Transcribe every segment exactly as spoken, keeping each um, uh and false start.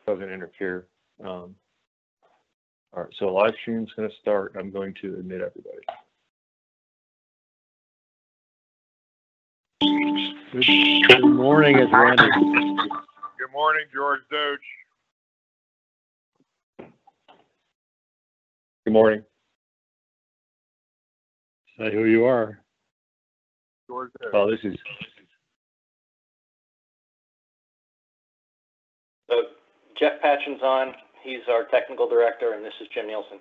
doesn't interfere. Um, all right, so live stream's going to start. I'm going to admit everybody. Good, good morning, it's Randy. Good morning, George Doge. Good morning. Say who you are. George Doge. Oh, this is So Jeff Patchen's on. He's our technical director, and this is Jim Nielsen.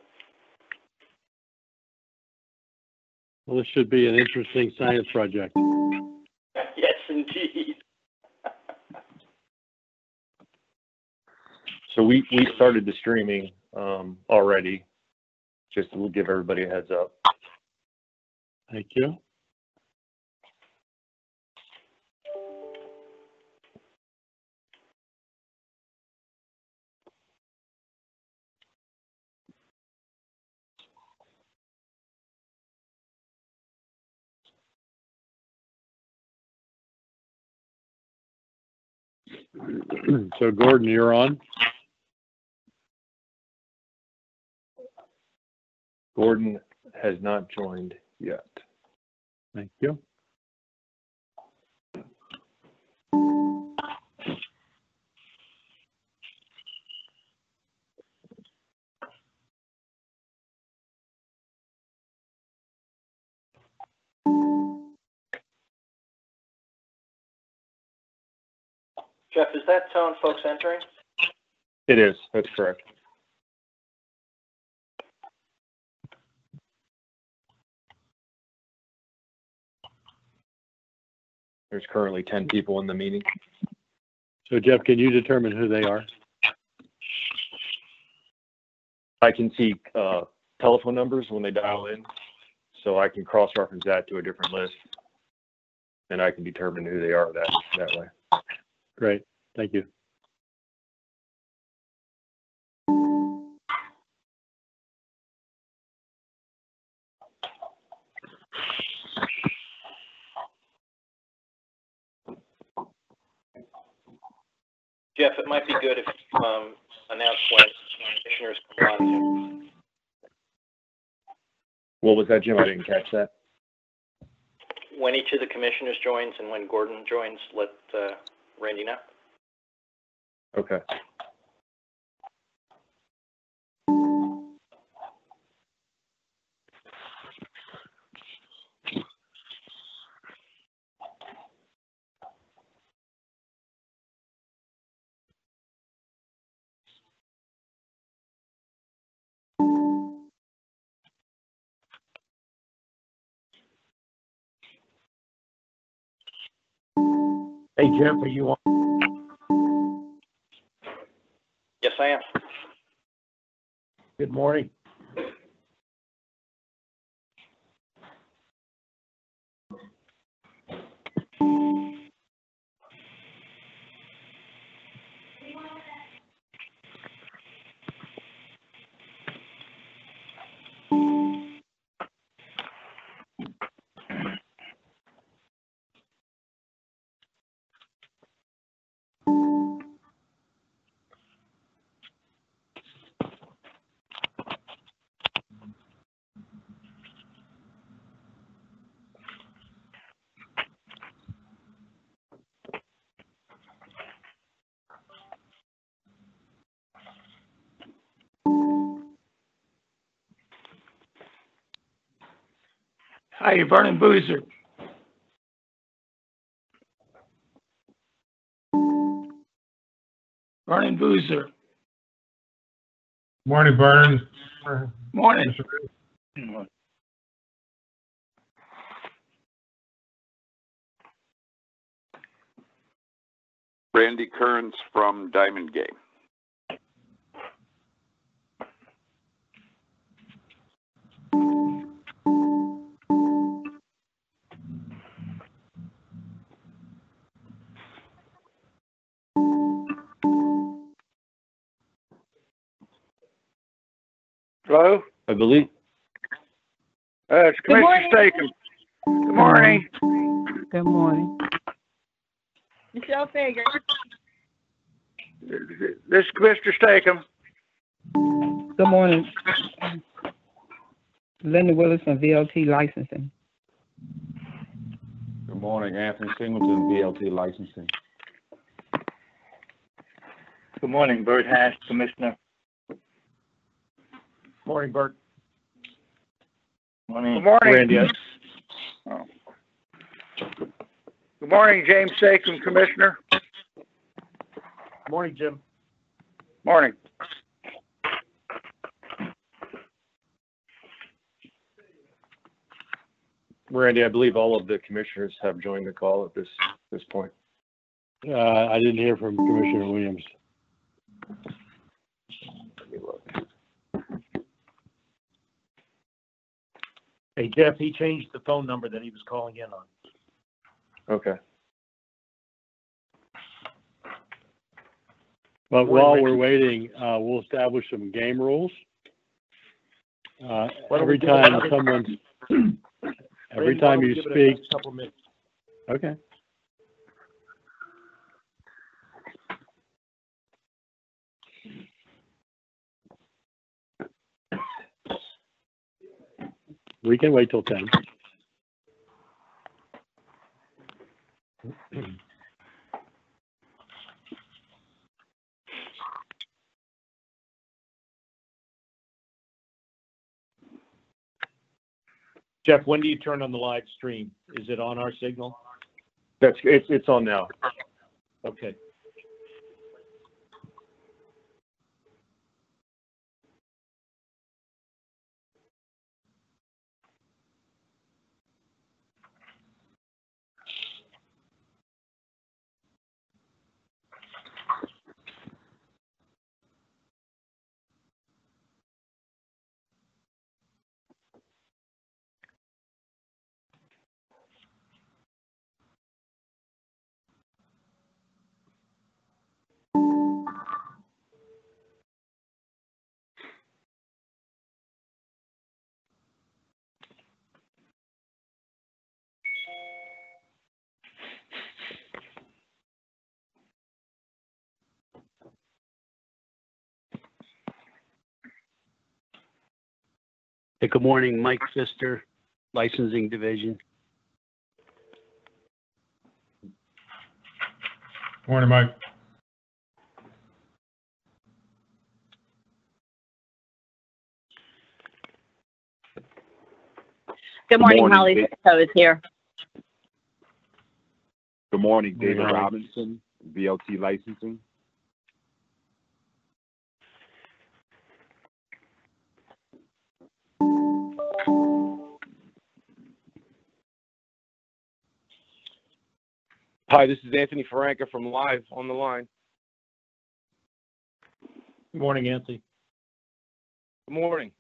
Well, this should be an interesting science project. Yes, indeed. so we we started the streaming um, already. Just to give everybody a heads up. Thank you. So Gordon, you're on. Gordon has not joined yet. Thank you. Jeff, is that tone folks entering? It is. That's correct. There's currently ten people in the meeting. So Jeff, can you determine who they are? I can see uh, telephone numbers when they dial in, so I can cross-reference that to a different list, and I can determine who they are that that way. Great. Thank you. Jeff, it might be good if you um, announce when commissioners come on. What was that, Jim? I didn't catch that. When each of the commissioners joins and when Gordon joins, let uh, Randy know. Okay. Hey, Jeff, are you on? Yes, I am. Good morning. Hi, you're Vernon Boozer. Vernon Boozer. Morning, Vernon. Morning. Randy Kearns from Diamond Game. Hello? I believe. Uh, it's Commissioner Statham. Good morning. Good morning. Michelle Fager. This is Commissioner Stakem. Good morning. Linda Willis from V L T Licensing. Good morning, Anthony Singleton, V L T Licensing. Good morning, Bert Hash, Commissioner. Morning, Bert. Morning. Good morning. Randy. Oh. Good morning, James Stakem, Commissioner. Morning, Jim. Morning. Randy, I believe all of the commissioners have joined the call at this, this point. Uh, I didn't hear from Commissioner Williams. Let me look. Hey, Jeff, he changed the phone number that he was calling in on. Okay. But Morning, while Rick. we're waiting, uh, we'll establish some game rules. Uh, Why don't we every give it time another- someone's, every Randy, why time don't we you give it a speak, next Couple minutes. okay. We can wait till ten. Jeff, when do you turn on the live stream? Is it on our signal? That's, it's, it's on now. Okay. Hey, good morning, Mike Pfister, Licensing Division. Morning, Mike. Good morning, morning, Holly Dave. So is here. Good morning, Good David morning. Robinson, V L T Licensing. Hi, this is Anthony Franca from Live on the line. Good morning, Anthony. Good morning.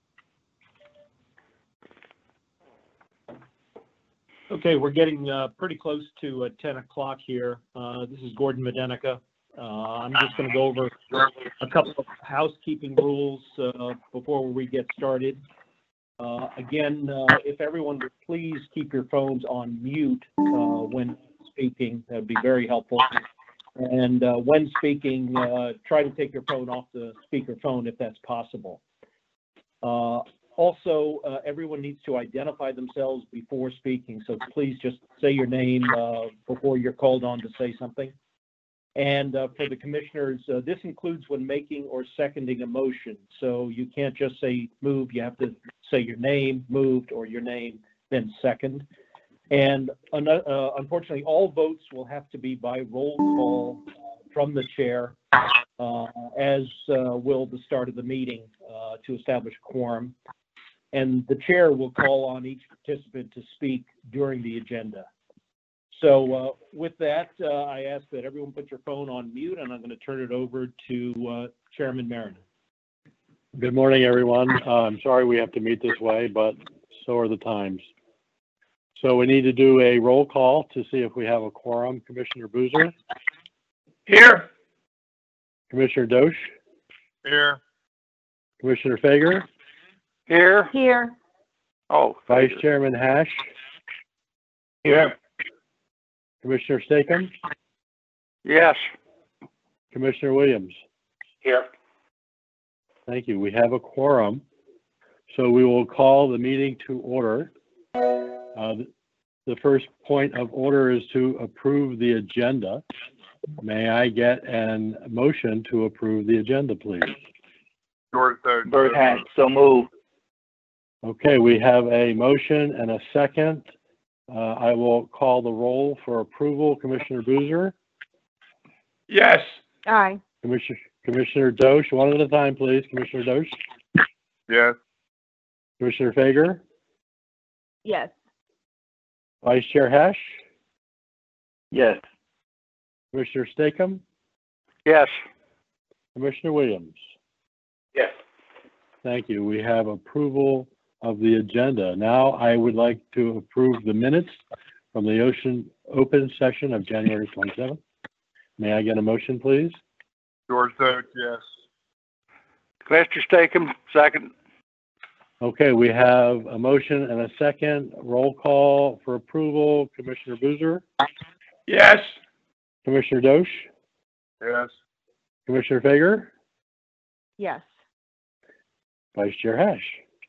Okay, we're getting uh, pretty close to uh, ten o'clock here. Uh, this is Gordon Medenica. Uh, I'm just going to go over a couple of housekeeping rules uh, before we get started. Uh, again, uh, if everyone would please keep your phones on mute uh, when speaking, that would be very helpful. And uh, when speaking, uh, try to take your phone off the speakerphone if that's possible. Uh, also, uh, everyone needs to identify themselves before speaking, so please just say your name uh, before you're called on to say something. And uh, for the commissioners, uh, this includes when making or seconding a motion. So you can't just say move, you have to say your name, moved, or your name, then second. And uh, unfortunately, all votes will have to be by roll call uh, from the chair, uh, as uh, will the start of the meeting uh, to establish quorum. And the chair will call on each participant to speak during the agenda. So uh, with that, uh, I ask that everyone put your phone on mute, and I'm going to turn it over to uh, Chairman Meredith. Good morning, everyone. Uh, I'm sorry we have to meet this way, but so are the times. So we need to do a roll call to see if we have a quorum. Commissioner Boozer? Here. Commissioner Dosh? Here. Commissioner Fager? Here. Here. Oh. Vice Chairman Hash? Here. Commissioner Stakem? Yes. Commissioner Williams. Here. Thank you. We have a quorum. So we will call the meeting to order. Uh, the first point of order is to approve the agenda. May I get a motion to approve the agenda, please? George third. Bert Hatch, so move. Okay, we have a motion and a second. Uh, I will call the roll for approval. Commissioner Boozer? Yes. Aye. Commissioner, Commissioner Dosh, one at a time, please. Commissioner Dosh? Yes. Commissioner Fager? Yes. Vice Chair Hash? Yes. Commissioner Stakem? Yes. Commissioner Williams? Yes. Thank you. We have approval of the agenda. Now I would like to approve the minutes from the Ocean Open session of January twenty-seventh. May I get a motion, please? George third, yes. Commissioner Stakem, second. Okay, we have a motion and a second. Roll call for approval. Commissioner Boozer? Yes. Commissioner Dosh? Yes. Commissioner Fager? Yes. Vice Chair Hash?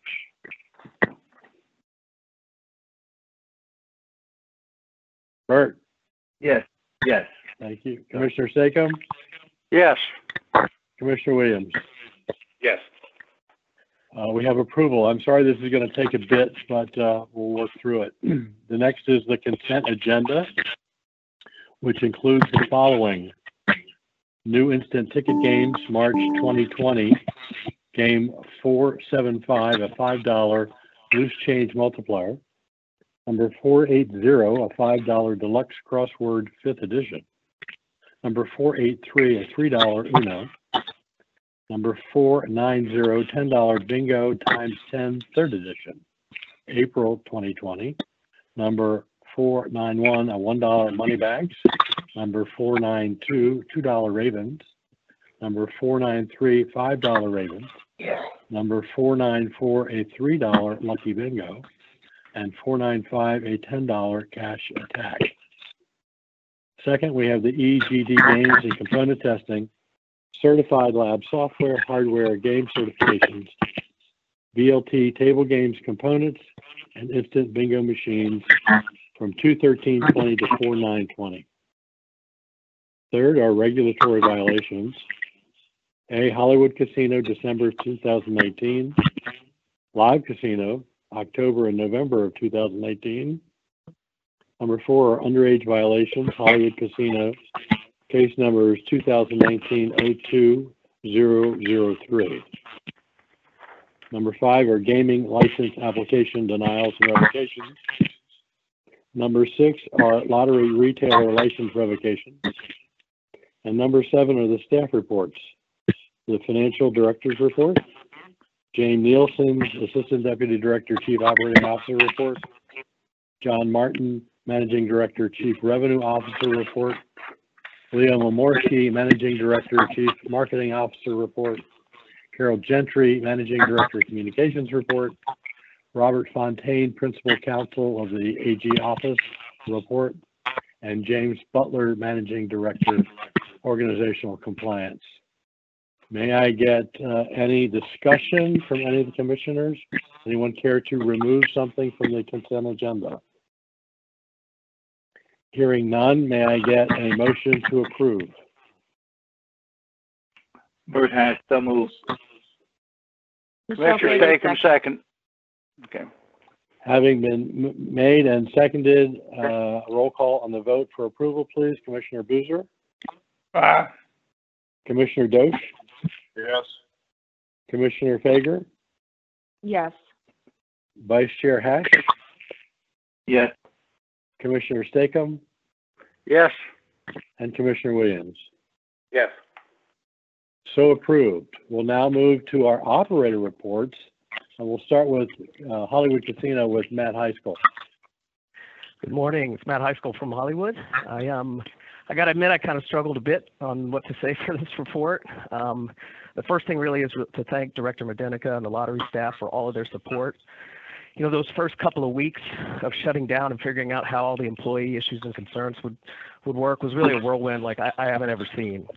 Bert? Yes. Yes. Thank you. Commissioner Stakem? Yes. Commissioner Williams? Yes. Uh, we have approval. I'm sorry this is going to take a bit, but uh, we'll work through it. The next is the consent agenda, which includes the following. New instant ticket games, March twenty twenty, game four seven five, a five dollar loose change multiplier. Number four eight zero, a five dollar deluxe crossword fifth edition. Number four eight three, a three dollar Uno. Number four nine zero, ten dollar bingo times ten third edition, April twenty twenty. Number four nine one, a one dollar money bags. Number four nine two, two dollar Ravens. Number four nine three, five dollar Ravens. Number four nine four, a three dollar lucky bingo. And four nine five, a ten dollar cash attack. Second, we have the E G D games and component testing, certified lab software, hardware, game certifications, V L T table games components, and instant bingo machines from two thirteen twenty to four nine twenty. Third are regulatory violations. A, Hollywood Casino, December two thousand nineteen. Live Casino, October and November of two thousand eighteen. Number four are underage violations, Hollywood Casino, case numbers two thousand nineteen oh two zero zero three. Number five are gaming license application denials and revocations. Number six are lottery retailer license revocations. And number seven are the staff reports. The financial director's report, Jane Nielsen's Assistant Deputy Director, Chief Operating Officer report, John Martin, Managing Director, Chief Revenue Officer report, Leo Momorsky, Managing Director, Chief Marketing Officer report, Carol Gentry, Managing Director, Communications report, Robert Fontaine, Principal Counsel of the A G Office report, and James Butler, Managing Director, Organizational Compliance. May I get uh, any discussion from any of the commissioners? Anyone care to remove something from the consent agenda? Hearing none, may I get a motion to approve? Bert Hatch, so move. Commissioner Stakem, second. Okay. Having been m- made and seconded, uh, roll call on the vote for approval, please. Commissioner Boozer? Aye. Commissioner Dosh? Yes. Commissioner Fager? Yes. Vice Chair Hash? Yes. Commissioner Stakem? Yes. And Commissioner Williams? Yes. So approved. We'll now move to our operator reports, and we'll start with uh, Hollywood Casino with Matt Heiskell. Good morning. It's Matt Heiskell from Hollywood. I um, I got to admit, I kind of struggled a bit on what to say for this report. Um, the first thing really is to thank Director Medenica and the lottery staff for all of their support. You know, those first couple of weeks of shutting down and figuring out how all the employee issues and concerns would, would work was really a whirlwind like I, I haven't ever seen.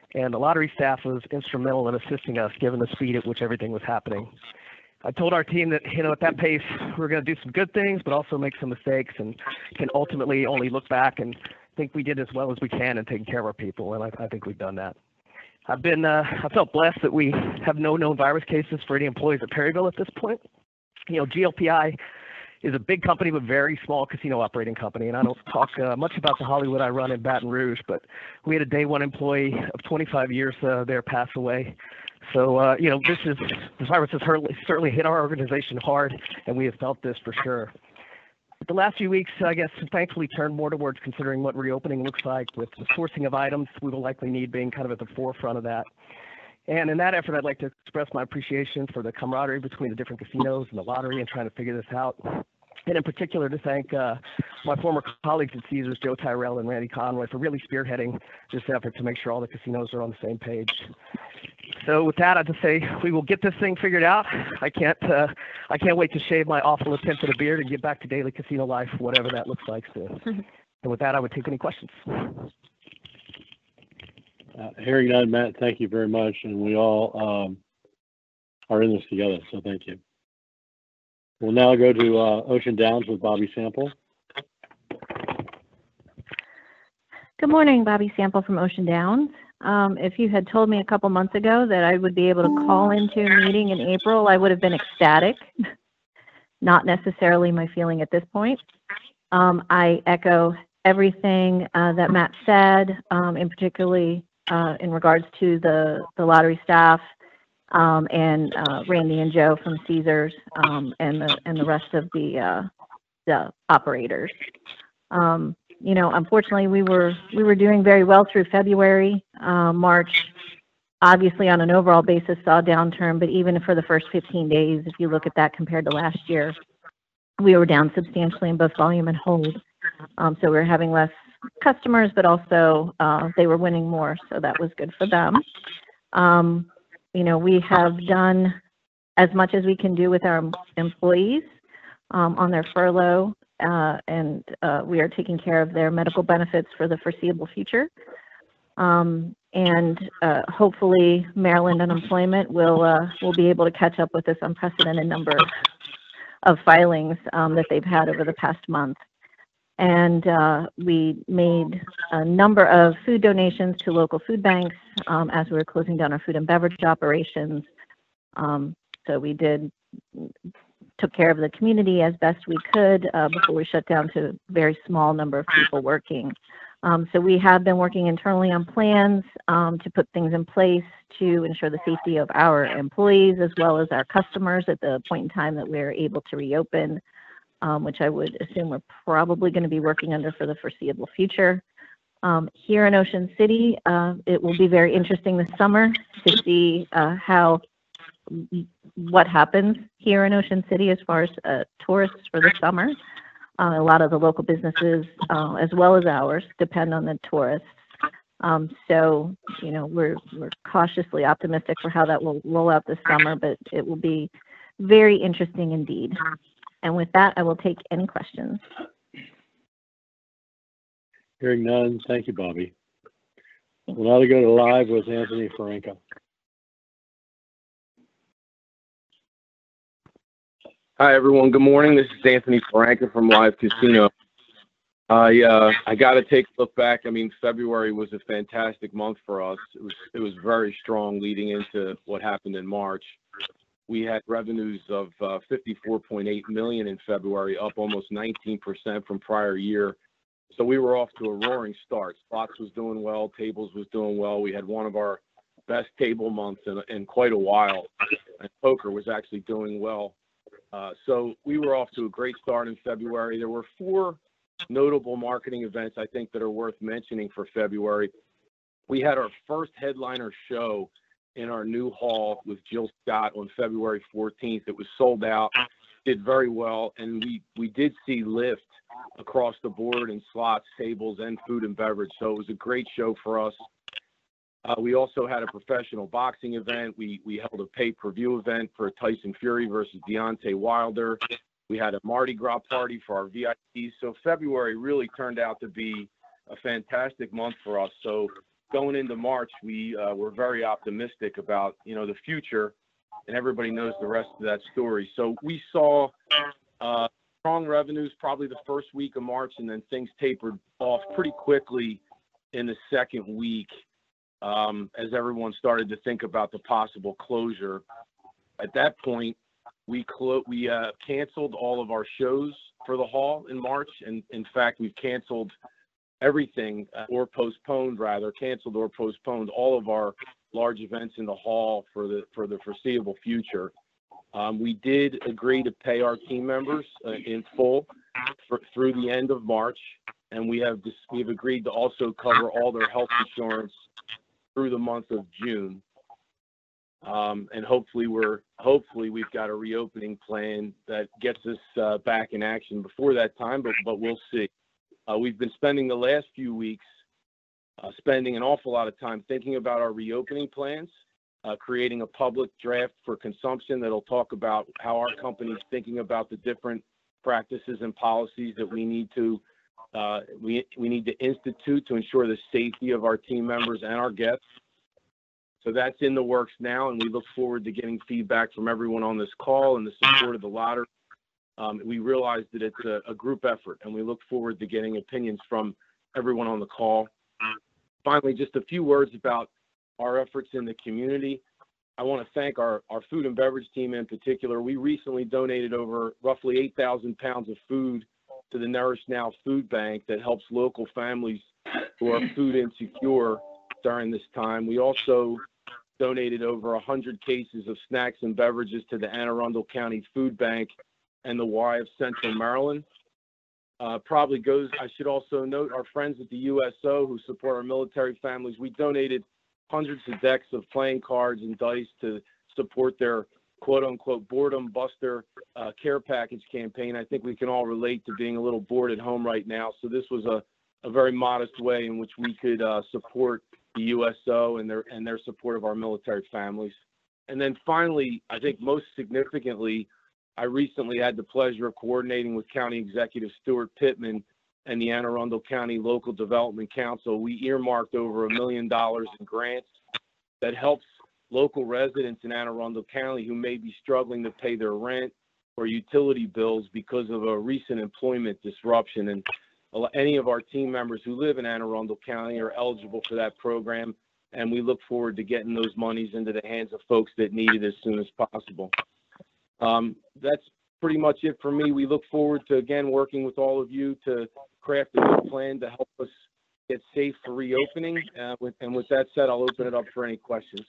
and the lottery staff was instrumental in assisting us given the speed at which everything was happening. I told our team that, you know, at that pace, we're going to do some good things, but also make some mistakes, and can ultimately only look back and think we did as well as we can in taking care of our people, and I, I think we've done that. I've been, uh, I felt blessed that we have no known virus cases for any employees at Perryville at this point. You know, G L P I is a big company, but very small casino operating company, and I don't talk uh, much about the Hollywood I run in Baton Rouge, but we had a day one employee of twenty-five years uh, there pass away. So, uh, you know, this is, this virus has certainly hit our organization hard, and we have felt this for sure. But the last few weeks, I guess, thankfully turned more towards considering what reopening looks like, with the sourcing of items we will likely need being kind of at the forefront of that. And in that effort, I'd like to express my appreciation for the camaraderie between the different casinos and the lottery and trying to figure this out. And in particular, to thank uh, my former colleagues at Caesars, Joe Tyrell and Randy Conroy, for really spearheading this effort to make sure all the casinos are on the same page. So with that, I'd just say we will get this thing figured out. I can't, uh, I can't wait to shave my awful attempt at a beard and get back to daily casino life, whatever that looks like soon. And with that, I would take any questions. Uh, hearing none, Matt, thank you very much, and we all um, are in this together, so thank you. We'll now go to uh, Ocean Downs with Bobby Sample. Good morning, Bobby Sample from Ocean Downs. Um, if you had told me a couple months ago that I would be able to call into a meeting in April, I would have been ecstatic. Not necessarily my feeling at this point. Um, I echo everything uh, that Matt said, um, in particularly uh, in regards to the, the lottery staff, um, and uh, Randy and Joe from Caesars, um, and the and the rest of the uh, the operators. Um, you know, unfortunately, we were we were doing very well through February. Uh, March, obviously, on an overall basis, saw a downturn. But even for the first fifteen days, if you look at that compared to last year, we were down substantially in both volume and hold. Um, so we were having less customers, but also uh, they were winning more, so that was good for them. Um, you know, we have done as much as we can do with our employees um, on their furlough, uh, and uh, we are taking care of their medical benefits for the foreseeable future. Um, and uh, hopefully Maryland Unemployment will uh, will be able to catch up with this unprecedented number of filings um, that they've had over the past month. And uh, we made a number of food donations to local food banks um, as we were closing down our food and beverage operations. Um, so we did, took care of the community as best we could uh, before we shut down to a very small number of people working. Um, so we have been working internally on plans um, to put things in place to ensure the safety of our employees as well as our customers at the point in time that we're able to reopen. Um, which I would assume we're probably going to be working under for the foreseeable future. Um, here in Ocean City, uh, it will be very interesting this summer to see uh, how, what happens here in Ocean City as far as uh, tourists for the summer. Uh, a lot of the local businesses, uh, as well as ours, depend on the tourists. Um, so, you know, we're, we're cautiously optimistic for how that will roll out this summer, but it will be very interesting indeed. And with that, I will take any questions. Hearing none, thank you, Bobby. We'll now go to live with Anthony Franca. Hi, everyone. Good morning. This is Anthony Franca from Live Casino. I uh, I got to take a look back. I mean, February was a fantastic month for us. It was it was very strong leading into what happened in March. We had revenues of uh, fifty-four point eight million dollars in February, up almost nineteen percent from prior year. So we were off to a roaring start. Slots was doing well, tables was doing well. We had one of our best table months in, in quite a while, and poker was actually doing well. Uh, so we were off to a great start in February. There were four notable marketing events I think that are worth mentioning for February. We had our first headliner show in our new hall with Jill Scott on February fourteenth. It was sold out, did very well, and we, we did see lift across the board in slots, tables, and food and beverage. So it was a great show for us. Uh, we also had a professional boxing event. We, we held a pay-per-view event for Tyson Fury versus Deontay Wilder. We had a Mardi Gras party for our V I Ps. So February really turned out to be a fantastic month for us. So going into March, we uh, were very optimistic about, you know, the future, and everybody knows the rest of that story. So we saw uh, strong revenues probably the first week of March, and then things tapered off pretty quickly in the second week um, as everyone started to think about the possible closure. At that point, we clo- we uh, canceled all of our shows for the hall in March, and in fact, we've canceled everything uh, or postponed rather, canceled or postponed all of our large events in the hall for the for the foreseeable future. Um, we did agree to pay our team members uh, in full for, through the end of March, and we have dis- we've agreed to also cover all their health insurance through the month of June. Um, and hopefully we're hopefully we've got a reopening plan that gets us uh, back in action before that time, but but we'll see. Uh, we've been spending the last few weeks uh, spending an awful lot of time thinking about our reopening plans, uh, creating a public draft for consumption that'll talk about how our company is thinking about the different practices and policies that we need to uh, we we need to institute to ensure the safety of our team members and our guests. So that's in the works now, and we look forward to getting feedback from everyone on this call and the support of the lottery. Um, we realize that it's a, a group effort, and we look forward to getting opinions from everyone on the call. Finally, just a few words about our efforts in the community. I want to thank our, our food and beverage team in particular. We recently donated over roughly eight thousand pounds of food to the Nourish Now Food Bank that helps local families who are food insecure during this time. We also donated over one hundred cases of snacks and beverages to the Anne Arundel County Food Bank and the Y of Central Maryland. Uh, probably goes, I should also note our friends at the U S O who support our military families. We donated hundreds of decks of playing cards and dice to support their quote unquote boredom buster uh, care package campaign. I think we can all relate to being a little bored at home right now. So this was a, a very modest way in which we could uh, support the U S O and their and their support of our military families. And then finally, I think most significantly, I recently had the pleasure of coordinating with County Executive Stuart Pittman and the Anne Arundel County Local Development Council. We earmarked over a million dollars in grants that helps local residents in Anne Arundel County who may be struggling to pay their rent or utility bills because of a recent employment disruption. And any of our team members who live in Anne Arundel County are eligible for that program, and we look forward to getting those monies into the hands of folks that need it as soon as possible. Um, that's pretty much it for me. We look forward to, again, working with all of you to craft a good plan to help us get safe for reopening. Uh, with, and with that said, I'll open it up for any questions.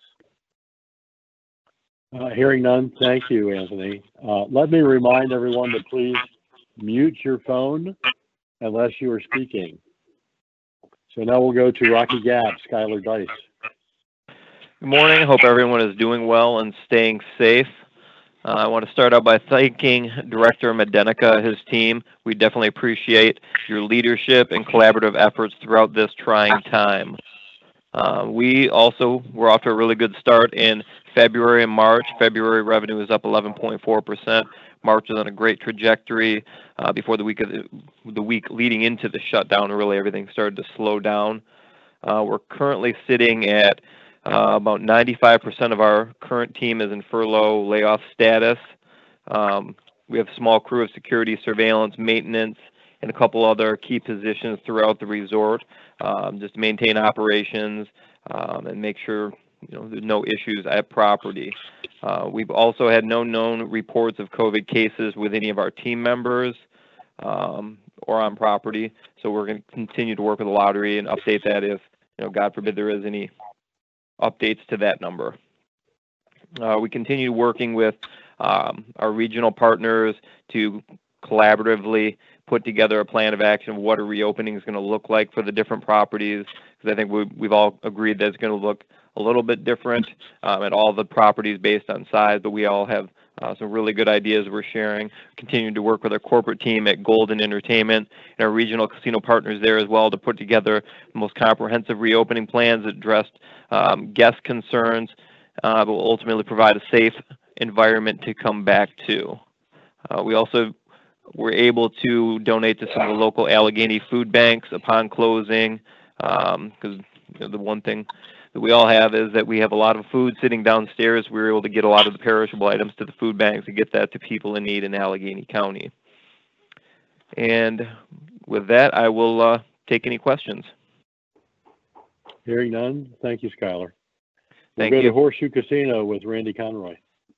Uh, hearing none, thank you, Anthony. Uh, let me remind everyone to please mute your phone unless you are speaking. So now we'll go to Rocky Gap, Skylar Dice. Good morning. Hope everyone is doing well and staying safe. Uh, I want to start out by thanking Director Medenica, his team. We definitely appreciate your leadership and collaborative efforts throughout this trying time. Uh, we also were off to a really good start in February and March. February revenue is up eleven point four percent. March is on a great trajectory. Uh, before the week of the, the week leading into the shutdown, really everything started to slow down. Uh, we're currently sitting at uh, about ninety-five percent of our current team is in furlough layoff status. Um, we have a small crew of security, surveillance, maintenance, and a couple other key positions throughout the resort, um, just to maintain operations um, and make sure you know there's no issues at property. Uh, we've also had no known reports of COVID cases with any of our team members um, or on property. So we're going to continue to work with the lottery and update that if, you know, God forbid there is any updates to that number. Uh, we continue working with um, our regional partners to collaboratively put together a plan of action of what a reopening is going to look like for the different properties, because I think we, we've all agreed that it's going to look a little bit different um, at all the properties based on size, but we all have uh, some really good ideas we're sharing. Continuing to work with our corporate team at Golden Entertainment and our regional casino partners there as well to put together the most comprehensive reopening plans that addressed um, guest concerns, uh, but will ultimately provide a safe environment to come back to. Uh, we also were able to donate to some of the local Allegheny food banks upon closing, because um, you know, the one thing that we all have is that we have a lot of food sitting downstairs. We were able to get a lot of the perishable items to the food banks and get that to people in need in Allegheny County. And with that, I will uh, take any questions. Hearing none, thank you, Skylar. We'll Thank go you. to Horseshoe Casino with Randy Conroy.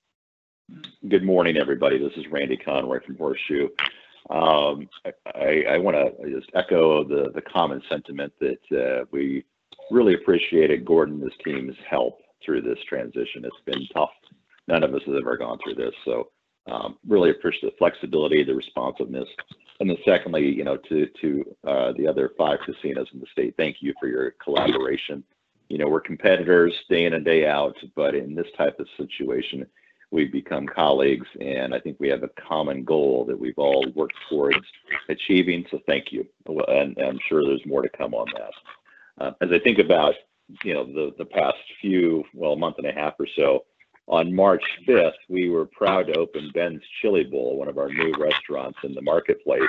Good morning, everybody. This is Randy Conroy from Horseshoe. Um, I, I want to just echo the, the common sentiment that uh, we really appreciated Gordon and his team's help through this transition. It's been tough. None of us have ever gone through this. So um, really appreciate the flexibility, the responsiveness. And then secondly, you know, to, to uh, the other five casinos in the state, thank you for your collaboration. You know, we're competitors day in and day out, but in this type of situation, we've become colleagues, and I think we have a common goal that we've all worked towards achieving, so thank you. And, and I'm sure there's more to come on that. Uh, as I think about, you know, the, the past few, well, a month and a half or so, on March fifth, we were proud to open Ben's Chili Bowl, one of our new restaurants in the marketplace,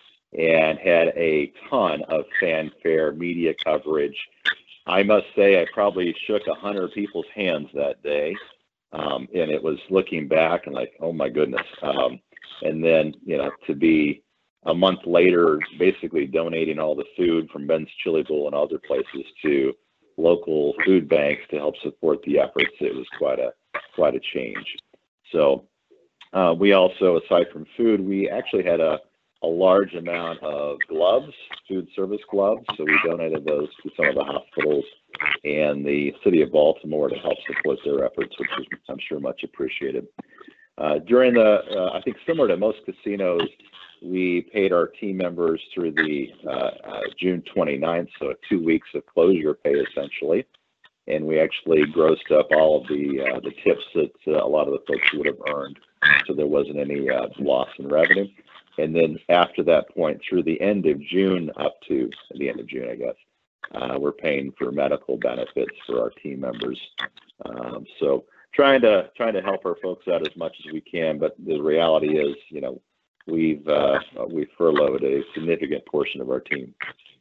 and had a ton of fanfare, media coverage. I must say I probably shook a hundred people's hands that day. Um, and it was looking back and like, oh my goodness. Um, and then, you know, to be a month later, basically donating all the food from Ben's Chili Bowl and other places to local food banks to help support the efforts, it was quite a, quite a change. So uh, we also, aside from food, we actually had a, a large amount of gloves, food service gloves. So we donated those to some of the hospitals and the city of Baltimore to help support their efforts, which is, I'm sure, much appreciated. Uh, during the, uh, I think similar to most casinos, we paid our team members through the uh, uh, June twenty-ninth, so two weeks of closure pay essentially. And we actually grossed up all of the uh, the tips that uh, a lot of the folks would have earned, so there wasn't any uh, loss in revenue. And then after that point, through the end of June up to the end of June, I guess, uh, we're paying for medical benefits for our team members. Um, so trying to trying to help our folks out as much as we can, but the reality is, you know, we've uh, we've furloughed a significant portion of our team.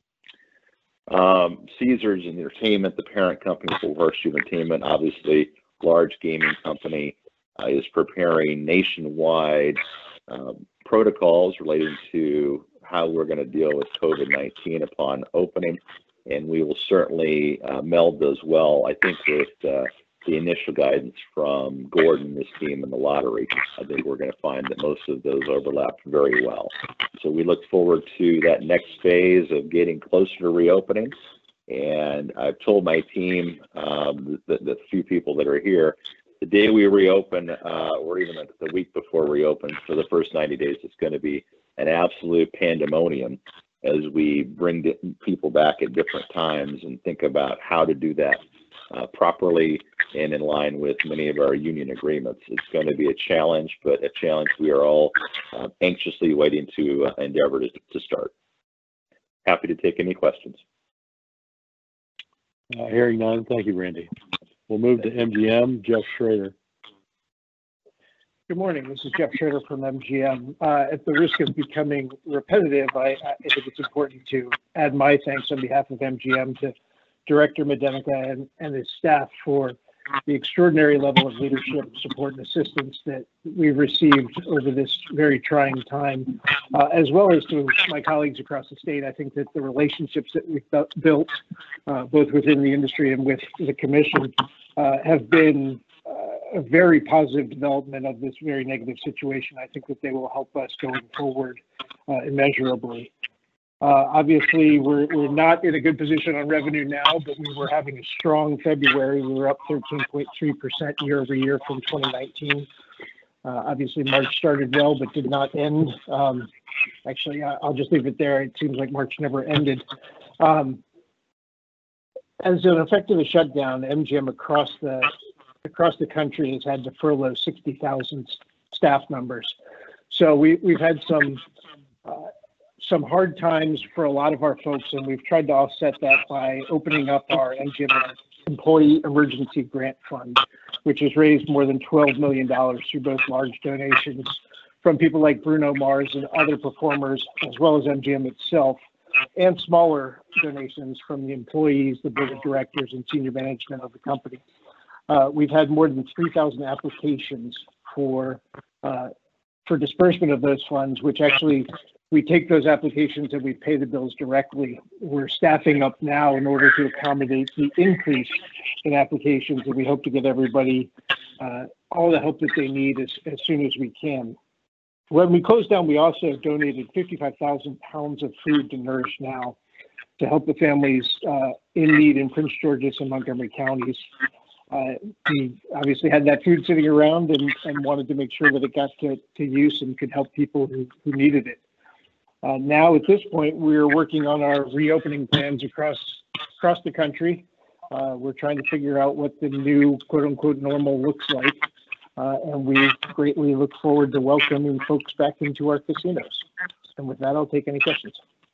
Um, Caesars Entertainment, the parent company for Horseshoe Entertainment, obviously large gaming company, uh, is preparing nationwide um, protocols relating to how we're going to deal with COVID nineteen upon opening, and we will certainly uh, meld those well, I think, with uh, the initial guidance from Gordon and his team in the lottery. I think we're going to find that most of those overlap very well. So we look forward to that next phase of getting closer to reopening. And I've told my team, um, the, the few people that are here, the day we reopen, uh, or even the week before we open, for the first ninety days, it's going to be an absolute pandemonium as we bring people back at different times and think about how to do that uh, properly and in line with many of our union agreements. It's going to be a challenge, but a challenge we are all uh, anxiously waiting to uh, endeavor to, to start. Happy to take any questions. Uh, hearing none, thank you, Randy. We'll move to M G M, Jeff Schrader. Good morning. This is Jeff Schrader from M G M. Uh, at the risk of becoming repetitive, I, I think it's important to add my thanks on behalf of M G M to Director Medenica and, and his staff for the extraordinary level of leadership, support, and assistance that we've received over this very trying time, uh, as well as to my colleagues across the state. I think that the relationships that we've built, uh, both within the industry and with the commission, uh, have been uh, a very positive development of this very negative situation. I think that they will help us going forward uh, immeasurably. Uh, obviously, we're, we're not in a good position on revenue now, but we were having a strong February. We were up thirteen point three percent year over year from twenty nineteen. Uh, obviously, March started well, but did not end. Um, actually, I'll just leave it there. It seems like March never ended. Um, as an effect of the shutdown, M G M across the across the country has had to furlough sixty thousand staff members. So we, we've had some uh, some hard times for a lot of our folks, and we've tried to offset that by opening up our M G M Employee Emergency Grant Fund, which has raised more than twelve million dollars through both large donations from people like Bruno Mars and other performers, as well as M G M itself, and smaller donations from the employees, the board of directors, and senior management of the company. Uh, we've had more than three thousand applications for uh, for disbursement of those funds, which actually we take those applications and we pay the bills directly. We're staffing up now in order to accommodate the increase in applications, and we hope to get everybody uh, all the help that they need as, as soon as we can. When we closed down, we also donated fifty-five thousand pounds of food to Nourish Now to help the families uh, in need in Prince George's and Montgomery counties. Uh, we obviously had that food sitting around and, and wanted to make sure that it got to, to use and could help people who, who needed it. Uh, now, at this point, we're working on our reopening plans across across the country. Uh, we're trying to figure out what the new quote-unquote normal looks like. Uh, and we greatly look forward to welcoming folks back into our casinos. And with that, I'll take any questions.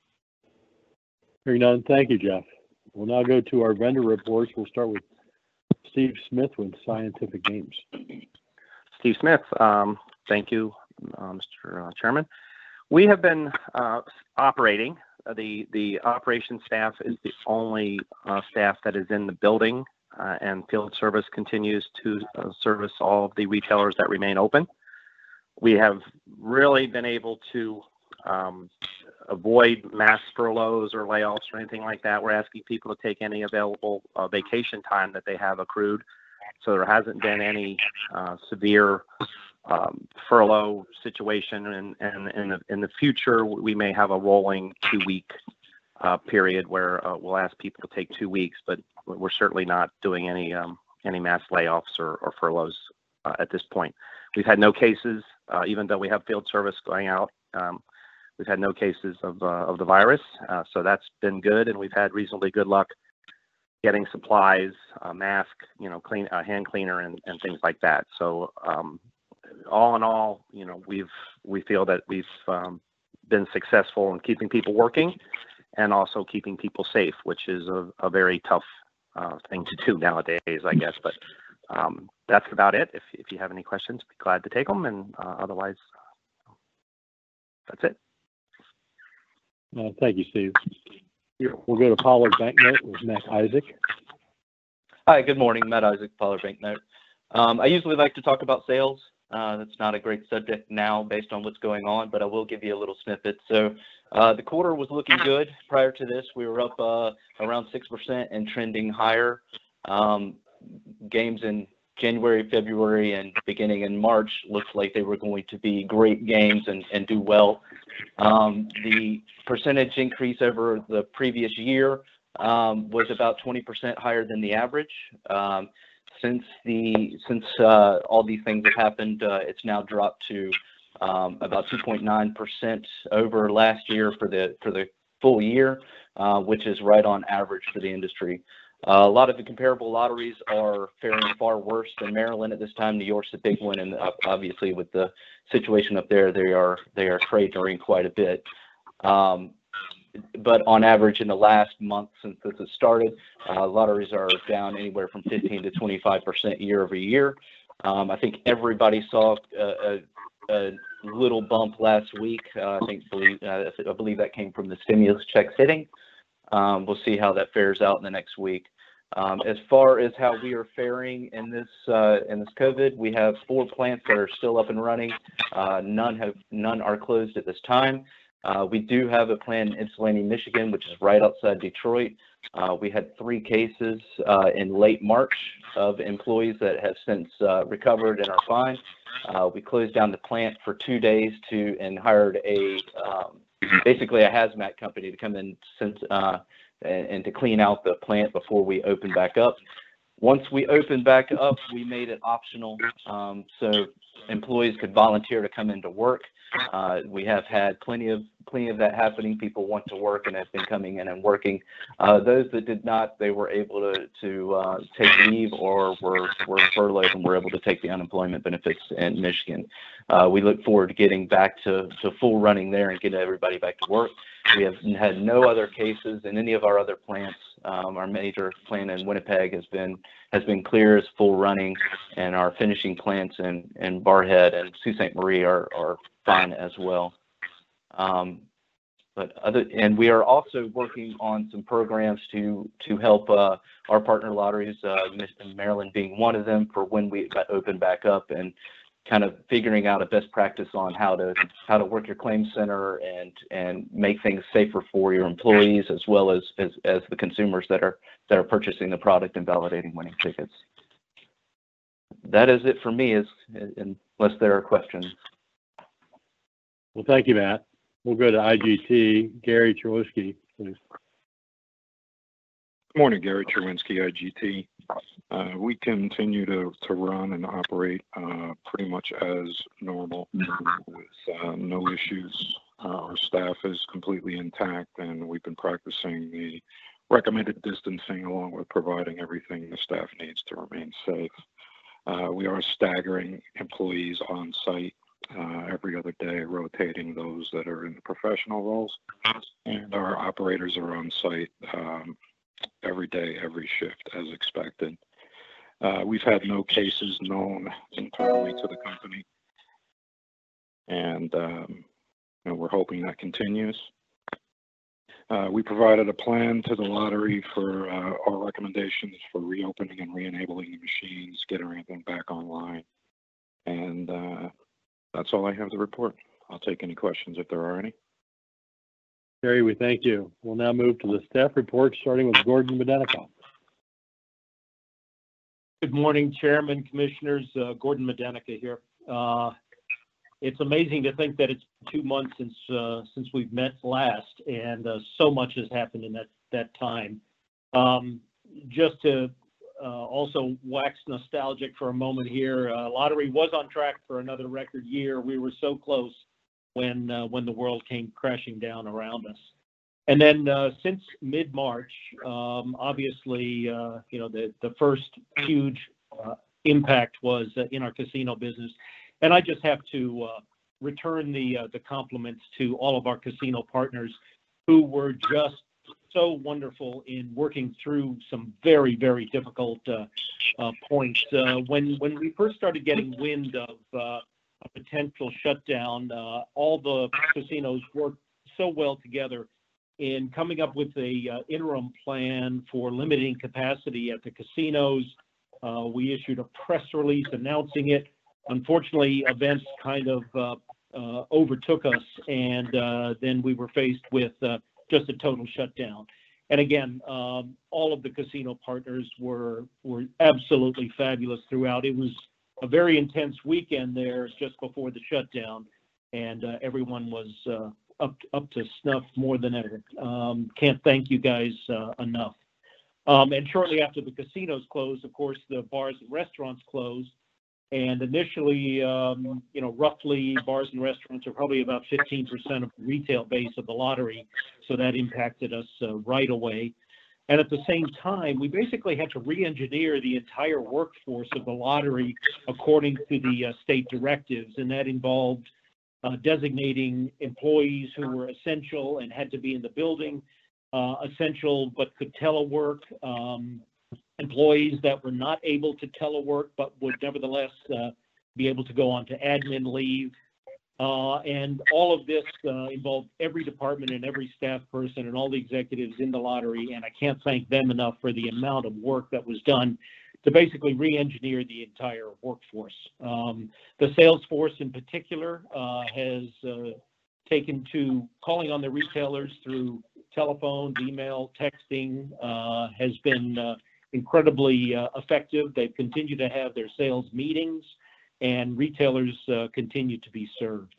Hearing none, thank you, Jeff. We'll now go to our vendor reports. We'll start with Steve Smith with Scientific Games. Steve Smith, um, thank you, uh, Mister Chairman. We have been uh, operating. Uh, the, the operations staff is the only uh, staff that is in the building. Uh, and field service continues to uh, service all of the retailers that remain open. We have really been able to um, avoid mass furloughs or layoffs or anything like that. We're asking people to take any available uh, vacation time that they have accrued. So there hasn't been any uh, severe um, furlough situation. And, and in, the, in the future, we may have a rolling two-week uh, period where uh, we'll ask people to take two weeks, but we're certainly not doing any um, any mass layoffs or, or furloughs uh, at this point. We've had no cases, uh, even though we have field service going out. Um, we've had no cases of uh, of the virus, uh, so that's been good, and we've had reasonably good luck getting supplies, uh, mask, you know, clean uh, hand cleaner, and, and things like that. So um, all in all, you know, we've we feel that we've um, been successful in keeping people working and also keeping people safe, which is a, a very tough uh, thing to do nowadays, I guess. But um, that's about it. If, if you have any questions, be glad to take them. And uh, otherwise, that's it. Uh, thank you, Steve. We'll go to Pollard Banknote with Matt Isaac. Hi, good morning. Matt Isaac, Pollard Banknote. Um, I usually like to talk about sales. Uh, that's not a great subject now based on what's going on, but I will give you a little snippet. So uh, the quarter was looking good. Prior to this, we were up uh, around six percent and trending higher. Um, games in January, February, and beginning in March looks like they were going to be great games and, and do well. Um, the percentage increase over the previous year um, was about twenty percent higher than the average. Um, Since the since uh, all these things have happened, uh, it's now dropped to um, about two point nine percent over last year for the for the full year, uh, which is right on average for the industry. Uh, a lot of the comparable lotteries are faring far worse than Maryland at this time. New York's a big one, and uh, obviously with the situation up there, they are they are cratering quite a bit. Um, But on average, in the last month since this has started, uh, lotteries are down anywhere from fifteen to twenty-five percent year over year. Um, I think everybody saw a, a, a little bump last week. Uh, I think believe, uh, I believe that came from the stimulus checks hitting. Um, we'll see how that fares out in the next week. Um, as far as how we are faring in this uh, in this COVID, we have four plants that are still up and running. Uh, none have none are closed at this time. Uh, we do have a plant in Ypsilanti, Michigan, which is right outside Detroit. Uh, we had three cases uh, in late March of employees that have since uh, recovered and are fine. Uh, we closed down the plant for two days to and hired a um, basically a hazmat company to come in since uh, and, and to clean out the plant before we open back up. Once we opened back up, we made it optional um, so employees could volunteer to come into work. Uh, we have had plenty of plenty of that happening. People want to work and have been coming in and working. Uh, those that did not, they were able to to uh, take leave or were were furloughed and were able to take the unemployment benefits in Michigan. Uh, we look forward to getting back to, to full running there and getting everybody back to work. We have had no other cases in any of our other plants. Um, our major plant in Winnipeg has been has been clear, is full running, and our finishing plants in, in Barrhead and Sault Ste. Marie are, are fine as well. Um, but other, and we are also working on some programs to to help uh, our partner lotteries, uh, Maryland being one of them, for when we open back up, and kind of figuring out a best practice on how to how to work your claim center and and make things safer for your employees as well as as, as the consumers that are that are purchasing the product and validating winning tickets. That is it for me, is unless there are questions. Well, thank you, Matt. We'll go to I G T. Gary Cherwinski, please. Good morning, Gary Cherwinski, I G T. Uh, we continue to, to run and operate uh, pretty much as normal with uh, no issues. Uh, our staff is completely intact, and we've been practicing the recommended distancing along with providing everything the staff needs to remain safe. Uh, we are staggering employees on site uh, every other day, rotating those that are in the professional roles, and our operators are on site um, every day, every shift, as expected. Uh, we've had no cases known internally to the company, and um, you know, we're hoping that continues. Uh, we provided a plan to the lottery for uh, our recommendations for reopening and re-enabling the machines, getting everything back online, and uh, that's all I have to report. I'll take any questions if there are any. Gary, we thank you. We'll now move to the staff report, starting with Gordon Medenica. Good morning, Chairman, Commissioners. Uh, Gordon Medenica here. Uh, it's amazing to think that it's two months since uh, since we've met last, and uh, so much has happened in that that time. Um, just to uh, also wax nostalgic for a moment here, uh, lottery was on track for another record year. We were so close when uh, when the world came crashing down around us. And then uh, since mid-March, um, obviously, uh, you know, the, the first huge uh, impact was uh, in our casino business. And I just have to uh, return the uh, the compliments to all of our casino partners who were just so wonderful in working through some very, very difficult uh, uh, points. Uh, when, when we first started getting wind of uh, a potential shutdown, uh, all the casinos worked so well together in coming up with a uh, interim plan for limiting capacity at the casinos. Uh, we issued a press release announcing it. Unfortunately, events kind of uh, uh, overtook us, and uh, then we were faced with uh, just a total shutdown. And again, um, all of the casino partners were were absolutely fabulous throughout. It was a very intense weekend there just before the shutdown, and uh, everyone was uh, up up to snuff more than ever. Um, can't thank you guys uh, enough. Um, and shortly after the casinos closed, of course, the bars and restaurants closed. And initially, um, you know, roughly bars and restaurants are probably about fifteen percent of the retail base of the lottery. So that impacted us uh, right away. And at the same time, we basically had to re-engineer the entire workforce of the lottery according to the uh, state directives. And that involved uh, designating employees who were essential and had to be in the building, uh, essential but could telework, um, employees that were not able to telework but would nevertheless uh, be able to go on to admin leave. Uh, and all of this uh, involved every department and every staff person and all the executives in the lottery. And I can't thank them enough for the amount of work that was done to basically re-engineer the entire workforce. Um, the sales force in particular uh, has uh, taken to calling on the retailers through telephones, email, texting, uh, has been uh, incredibly uh, effective. They've continued to have their sales meetings, and retailers uh, continue to be served.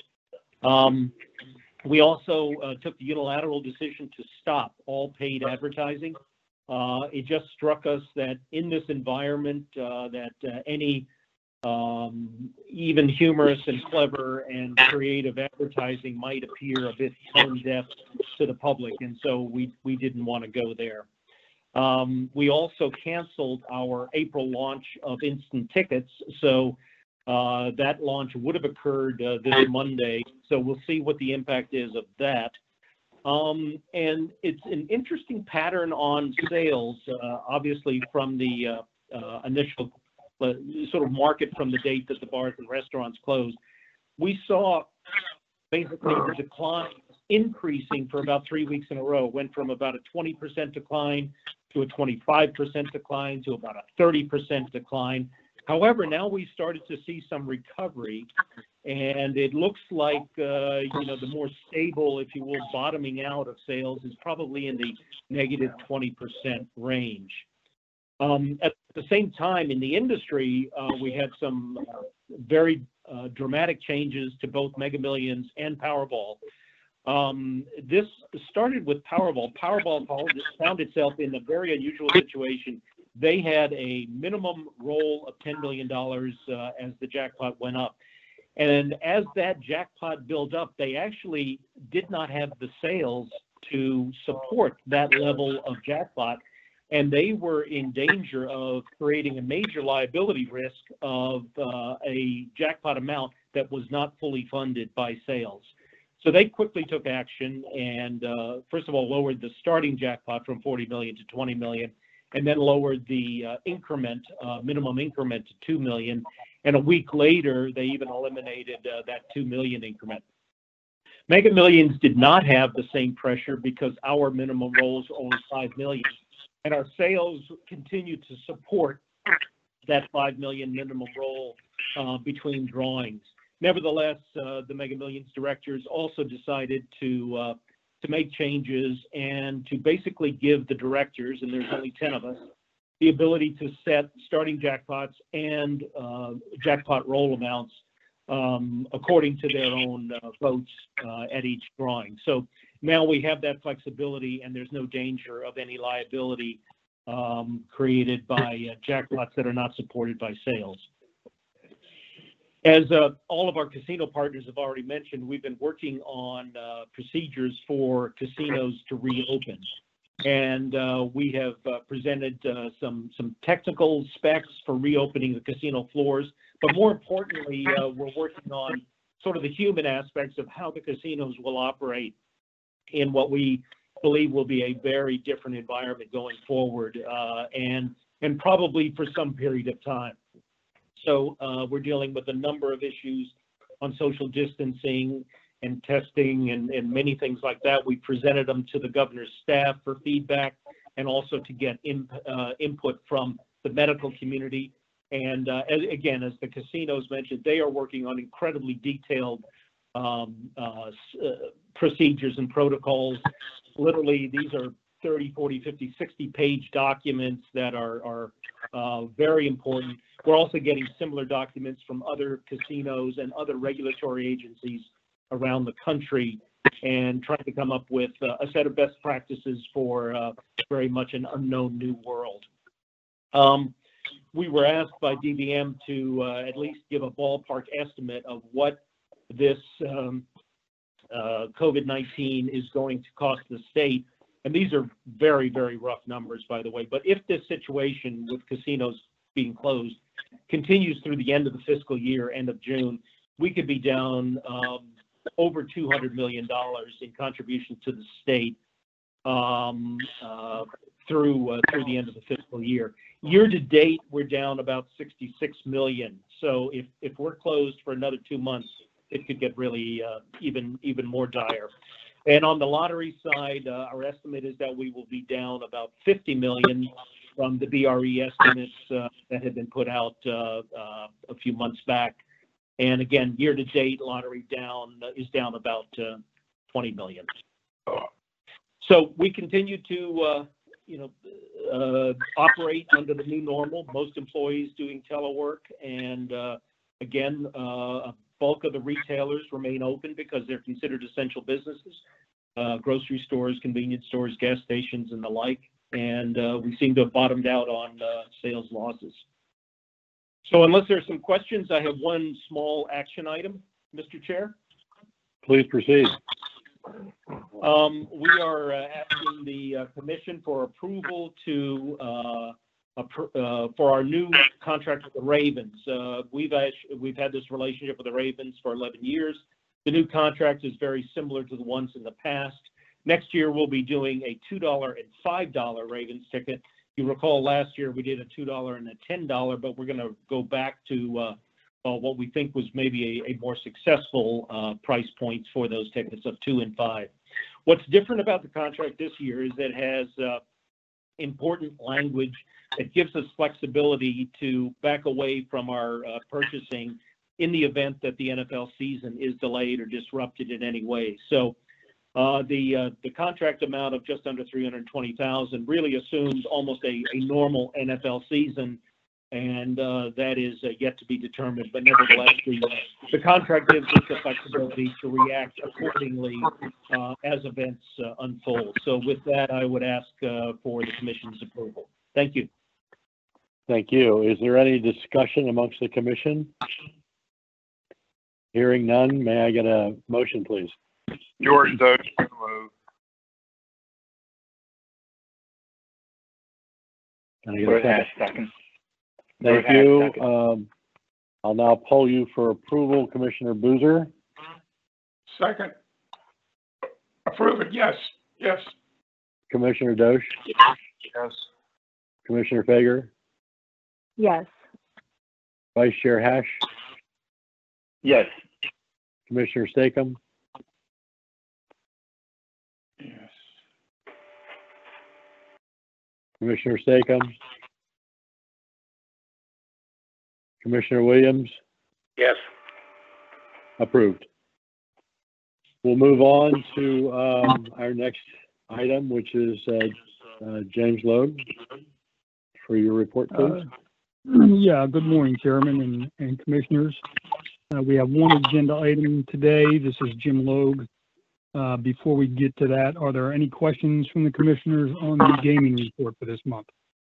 Um, we also uh, took the unilateral decision to stop all paid advertising. Uh, it just struck us that in this environment, uh, that uh, any um, even humorous and clever and creative advertising might appear a bit tone deaf to the public, and so we we didn't want to go there. Um, we also canceled our April launch of instant tickets, so uh, that launch would have occurred uh, this Monday. So we'll see what the impact is of that. Um, and it's an interesting pattern on sales, uh, obviously from the uh, uh, initial uh, sort of market from the date that the bars and restaurants closed. We saw basically a decline increasing for about three weeks in a row. It went from about a twenty percent decline to a twenty-five percent decline to about a thirty percent decline. However, now we started to see some recovery, and it looks like, uh, you know, the more stable, if you will, bottoming out of sales is probably in the negative twenty percent range. Um, at the same time, in the industry, uh, we had some uh, very uh, dramatic changes to both Mega Millions and Powerball. Um, this started with Powerball. Powerball found itself in a very unusual situation. They had a minimum roll of ten million dollars uh, as the jackpot went up. And as that jackpot built up, they actually did not have the sales to support that level of jackpot. And they were in danger of creating a major liability risk of uh, a jackpot amount that was not fully funded by sales. So they quickly took action and, uh, first of all, lowered the starting jackpot from forty million dollars to twenty million dollars, and then lowered the uh, increment, uh, minimum increment to two million dollars. And a week later, they even eliminated uh, that two million dollars increment. Mega Millions did not have the same pressure because our minimum rolls are only five million dollars. And our sales continue to support that five million dollars minimum roll uh, between drawings. Nevertheless, uh, the Mega Millions directors also decided to uh, to make changes and to basically give the directors, and there's only ten of us, the ability to set starting jackpots and uh, jackpot roll amounts um, according to their own uh, votes uh, at each drawing. So now we have that flexibility, and there's no danger of any liability um, created by uh, jackpots that are not supported by sales. As uh, all of our casino partners have already mentioned, we've been working on uh, procedures for casinos to reopen. And uh, we have uh, presented uh, some, some technical specs for reopening the casino floors. But more importantly, uh, we're working on sort of the human aspects of how the casinos will operate in what we believe will be a very different environment going forward, uh, and and probably for some period of time. So uh, we're dealing with a number of issues on social distancing and testing and, and many things like that. We presented them to the governor's staff for feedback and also to get in, uh, input from the medical community. And uh, as, again, as the casinos mentioned, they are working on incredibly detailed um, uh, uh, procedures and protocols. Literally, these are thirty, forty, fifty, sixty page documents that are, are uh, very important. We're also getting similar documents from other casinos and other regulatory agencies around the country and trying to come up with uh, a set of best practices for uh, very much an unknown new world. Um, we were asked by D V M to uh, at least give a ballpark estimate of what this um, uh, COVID nineteen is going to cost the state. And these are very, very rough numbers, by the way. But if this situation with casinos being closed continues through the end of the fiscal year, end of June, we could be down um, over two hundred million dollars in contributions to the state um, uh, through uh, through the end of the fiscal year. Year to date, we're down about sixty-six million dollars. So if, if we're closed for another two months, it could get really uh, even even more dire. And on the lottery side, uh, our estimate is that we will be down about fifty million dollars from the B R E estimates uh, that had been put out uh, uh, a few months back. And again, year to date, lottery down uh, is down about uh, twenty million dollars. So we continue to, uh, you know, uh, operate under the new normal. Most employees doing telework, and uh, again, uh, a bulk of the retailers remain open because they're considered essential businesses. Uh, grocery stores, convenience stores, gas stations, and the like. And uh, we seem to have bottomed out on uh, sales losses. So unless there's some questions, I have one small action item, Mister Chair. Please proceed. Um, we are uh, asking the uh, commission for approval to uh, appro- uh, for our new contract with the Ravens. Uh, we've actually, we've had this relationship with the Ravens for eleven years. The new contract is very similar to the ones in the past. Next year, we'll be doing a two dollar and five dollar Ravens ticket. You recall last year we did a two dollar and a ten dollar, but we're going to go back to uh, uh, what we think was maybe a, a more successful uh, price points for those tickets of two and five. What's different about the contract this year is that it has uh, important language that gives us flexibility to back away from our uh, purchasing in the event that the N F L season is delayed or disrupted in any way. So uh, the uh, the contract amount of just under three hundred twenty thousand dollars really assumes almost a, a normal N F L season, and uh, that is uh, yet to be determined. But nevertheless, the, the contract gives us the flexibility to react accordingly uh, as events uh, unfold. So with that, I would ask uh, for the commission's approval. Thank you. Thank you. Is there any discussion amongst the commission? Hearing none, may I get a motion, please? George Doge, so moved. Can I get a Bert second? Hatch, second. Thank Bert Hatch, you. second. Um, I'll now poll you for approval. Commissioner Boozer, Second. Approve it, yes, yes. Commissioner Dosh, Yes. Commissioner Fager, Yes. Vice Chair Hash, Yes. Commissioner Stakem, Yes. Commissioner Stakem, Commissioner Williams, Yes. approved. We'll move on to um, our next item, which is uh, uh, James Logue. For your report, please. Uh, Yeah, good morning, Chairman and, and Commissioners. Uh, we have one agenda item today. This is Jim Logue. Uh, before we get to that, are there any questions from the Commissioners on the gaming report for this month?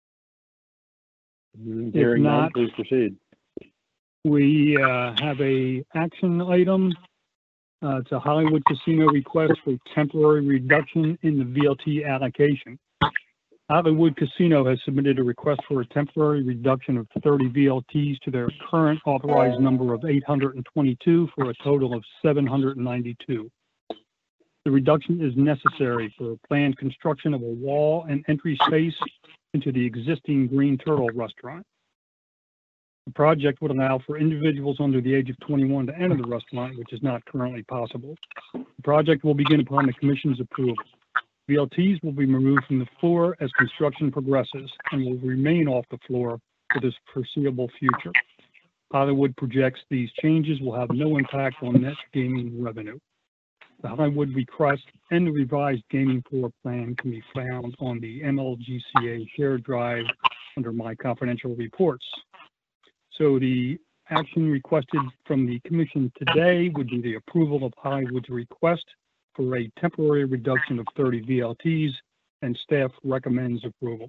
Hearing none, not- please proceed. We uh, have a action item. Uh, It's a Hollywood Casino request for temporary reduction in the V L T allocation. Hollywood Casino has submitted a request for a temporary reduction of thirty V L Ts to their current authorized number of eight hundred twenty-two for a total of seven hundred ninety-two. The reduction is necessary for planned construction of a wall and entry space into the existing Green Turtle restaurant. The project would allow for individuals under the age of twenty-one to enter the restaurant, which is not currently possible. The project will begin upon the Commission's approval. V L Ts will be removed from the floor as construction progresses and will remain off the floor for the foreseeable future. Hollywood projects these changes will have no impact on net gaming revenue. The Hollywood request and the revised gaming floor plan can be found on the M L G C A shared drive under My Confidential Reports. So the action requested from the Commission today would be the approval of Hollywood's request for a temporary reduction of thirty V L Ts, and staff recommends approval.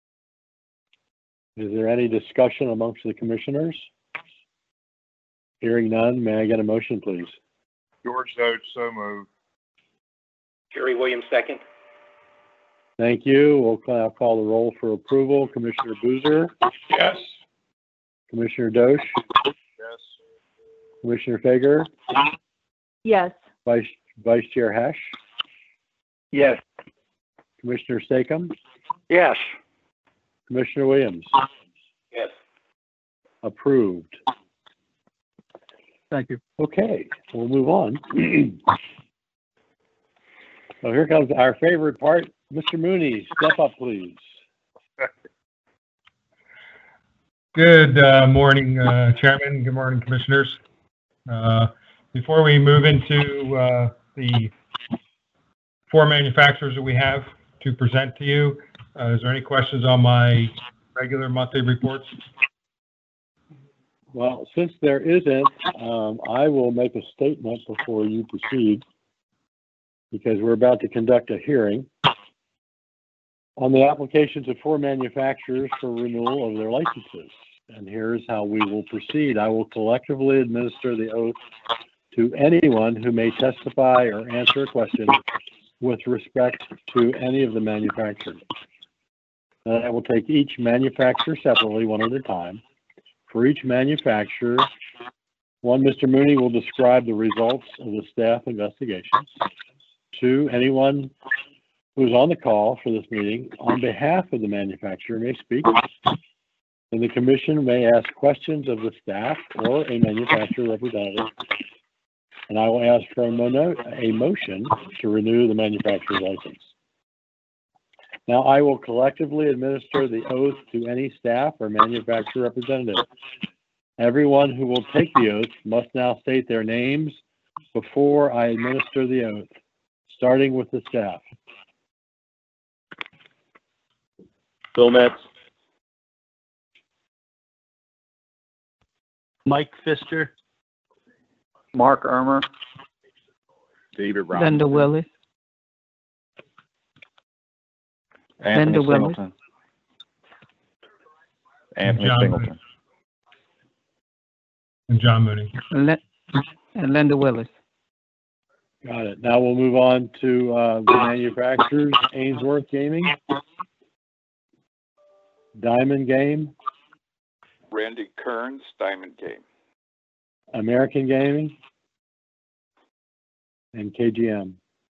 Is there any discussion amongst the commissioners? Hearing none, may I get a motion, please? George Doge, so moved. Jerry Williams, second. Thank you. We'll now call the roll for approval. Commissioner Boozer, Yes. Commissioner Dosh, Yes. Commissioner Fager, Yes. Vice Vice Chair Hash, Yes. Commissioner Stakem, Yes. Commissioner Williams, Yes. approved. Thank you. Okay, we'll move on. So here comes our favorite part. Mister Mooney, step up, please. Good uh, morning, uh, Chairman. Good morning, Commissioners. Uh, before we move into uh, the four manufacturers that we have to present to you, uh, is there any questions on my regular monthly reports? Well, since there isn't, um, I will make a statement before you proceed, because we're about to conduct a hearing on the applications of four manufacturers for renewal of their licenses. And here's how we will proceed. I will collectively administer the oath to anyone who may testify or answer a question with respect to any of the manufacturers. Then I will take each manufacturer separately, one at a time. For each manufacturer, one, Mister Mooney will describe the results of the staff investigations. Two, anyone who's on the call for this meeting on behalf of the manufacturer may speak. and the commission may ask questions of the staff or a manufacturer representative. And I will ask for a, mono, a motion to renew the manufacturer's license. Now, I will collectively administer the oath to any staff or manufacturer representative. Everyone who will take the oath must now state their names before I administer the oath, starting with the staff. Bill Metz. Mike Pfister, Mark Ermer, David Robinson. Linda Willis, Anthony Linda Willis. Singleton. Anthony John Singleton. Mooney. And John Mooney. and Lin- and Linda Willis. Got it. Now we'll move on to uh, the manufacturers, Ainsworth Gaming, Diamond Game, Randy Kearns, Diamond Game. American Gaming, and K G M.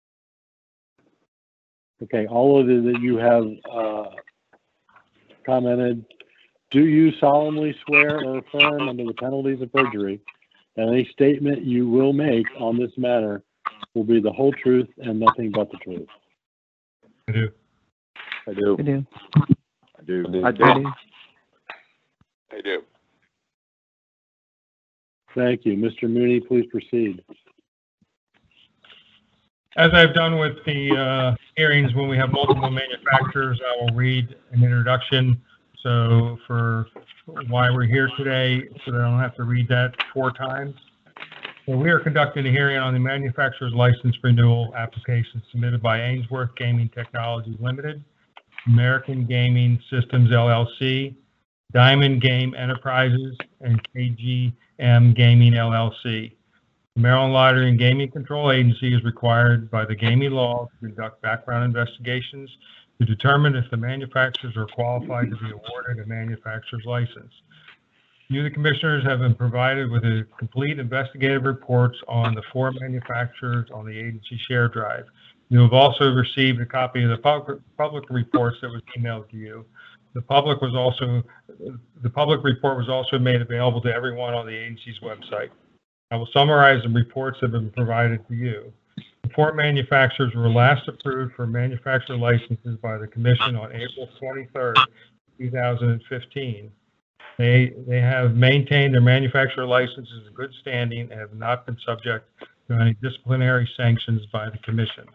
Okay, all of it that you have uh, commented, do you solemnly swear or affirm under the penalties of perjury that any statement you will make on this matter will be the whole truth and nothing but the truth? I do. I do. I do. I do. I I do. do. I do. Thank you. Mister Mooney, please proceed. As I've done with the uh, hearings, when we have multiple manufacturers, I will read an introduction. So for why we're here today, so that I don't have to read that four times. So we are conducting a hearing on the manufacturer's license renewal application submitted by Ainsworth Gaming Technologies Limited, American Gaming Systems L L C, Diamond Game Enterprises, and K G M Gaming L L C. The Maryland Lottery and Gaming Control Agency is required by the gaming law to conduct background investigations to determine if the manufacturers are qualified to be awarded a manufacturer's license. You, the commissioners, have been provided with a complete investigative reports on the four manufacturers on the agency share drive. You have also received a copy of the public, public reports that was emailed to you. The public was also, the public report was also made available to everyone on the agency's website. I will summarize the reports that have been provided to you. The four manufacturers were last approved for manufacturer licenses by the Commission on April twenty-third, two thousand fifteen. They, they have maintained their manufacturer licenses in good standing and have not been subject to any disciplinary sanctions by the Commission.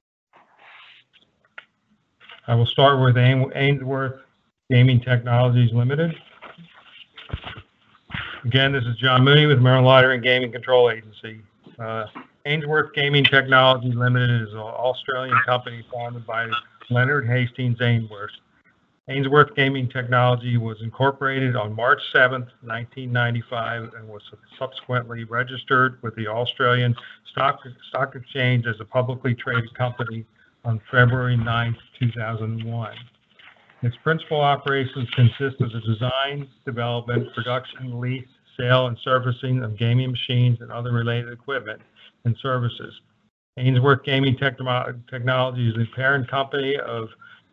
I will start with Ainsworth Gaming Technologies Limited. Again, this is John Mooney with Maryland Lottery and Gaming Control Agency. Uh, Ainsworth Gaming Technology Limited is an Australian company founded by Leonard Hastings Ainsworth. Ainsworth Gaming Technology was incorporated on March seventh, nineteen ninety-five, and was subsequently registered with the Australian Stock, Stock Exchange as a publicly traded company on February ninth, two thousand one. Its principal operations consist of the design, development, production, lease, sale, and servicing of gaming machines and other related equipment and services. Ainsworth Gaming Techno- Technology is the parent company of,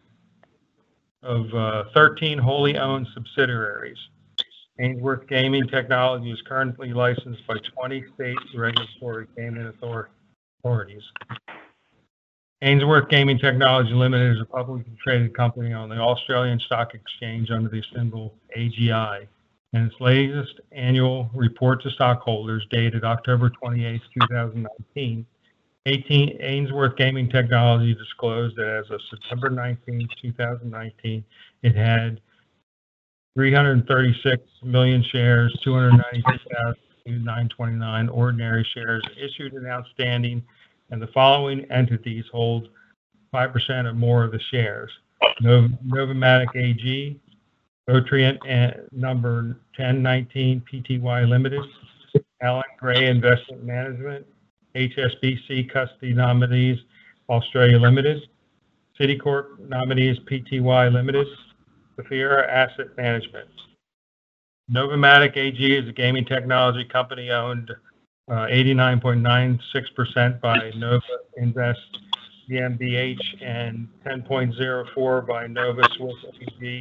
of uh, thirteen wholly owned subsidiaries. Ainsworth Gaming Technology is currently licensed by twenty state regulatory gaming authorities. Ainsworth Gaming Technology Limited is a publicly traded company on the Australian Stock Exchange under the symbol A G I, and its latest annual report to stockholders dated October twenty-eighth, two thousand nineteen, eighteen Ainsworth Gaming Technology disclosed that as of September nineteenth, two thousand nineteen, it had three hundred thirty-six million shares, two hundred ninety-six thousand nine hundred twenty-nine ordinary shares issued and outstanding, and the following entities hold five percent or more of the shares: Nov- Novomatic A G, Otrient uh, number ten nineteen P T Y Limited, Allen Gray Investment Management, H S B C Custody Nominees Australia Limited, Citicorp Nominees P T Y Limited, Saphira Asset Management. Novomatic A G is a gaming technology company owned uh, eighty-nine point nine six percent by Nova Invest GmbH and ten point zero four by Nova Swiss A G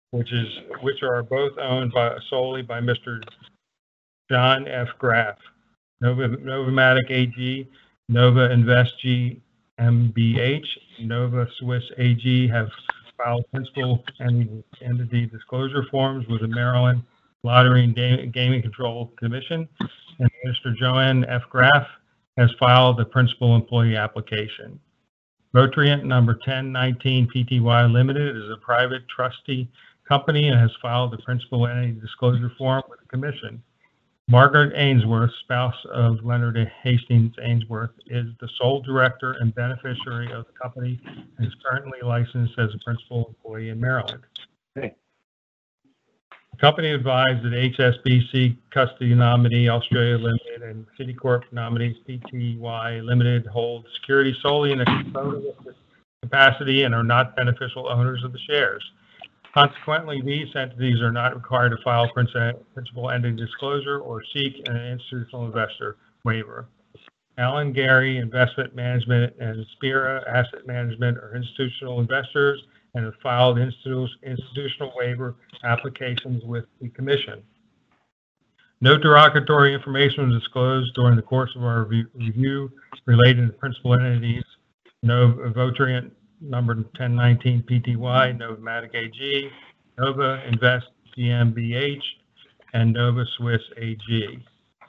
which is which are both owned by solely by Mister John F. Graff. Nova Novomatic A G, Nova Invest G M B H, Nova Swiss A G have filed principal entity disclosure forms with the Maryland Lottery and Gaming Control Commission, and Mister Joanne F. Graff has filed the principal employee application. Votrient number ten nineteen P T Y Limited is a private trustee company and has filed the principal entity disclosure form with the commission. Margaret Ainsworth, spouse of Leonard Hastings Ainsworth, is the sole director and beneficiary of the company and is currently licensed as a principal employee in Maryland. Okay. The company advised that H S B C Custody Nominee Australia Limited and Citicorp Nominees P T Y Limited hold security solely in a custodial capacity and are not beneficial owners of the shares. Consequently, these entities are not required to file principal entity disclosure or seek an institutional investor waiver. Allen Gary Investment Management and Spira Asset Management are institutional investors and have filed institu institutional waiver applications with the Commission. No derogatory information was disclosed during the course of our review, review related to principal entities. No Votrient number ten nineteen P T Y, Novomatic A G, Nova Invest G M B H, and Nova Swiss A G.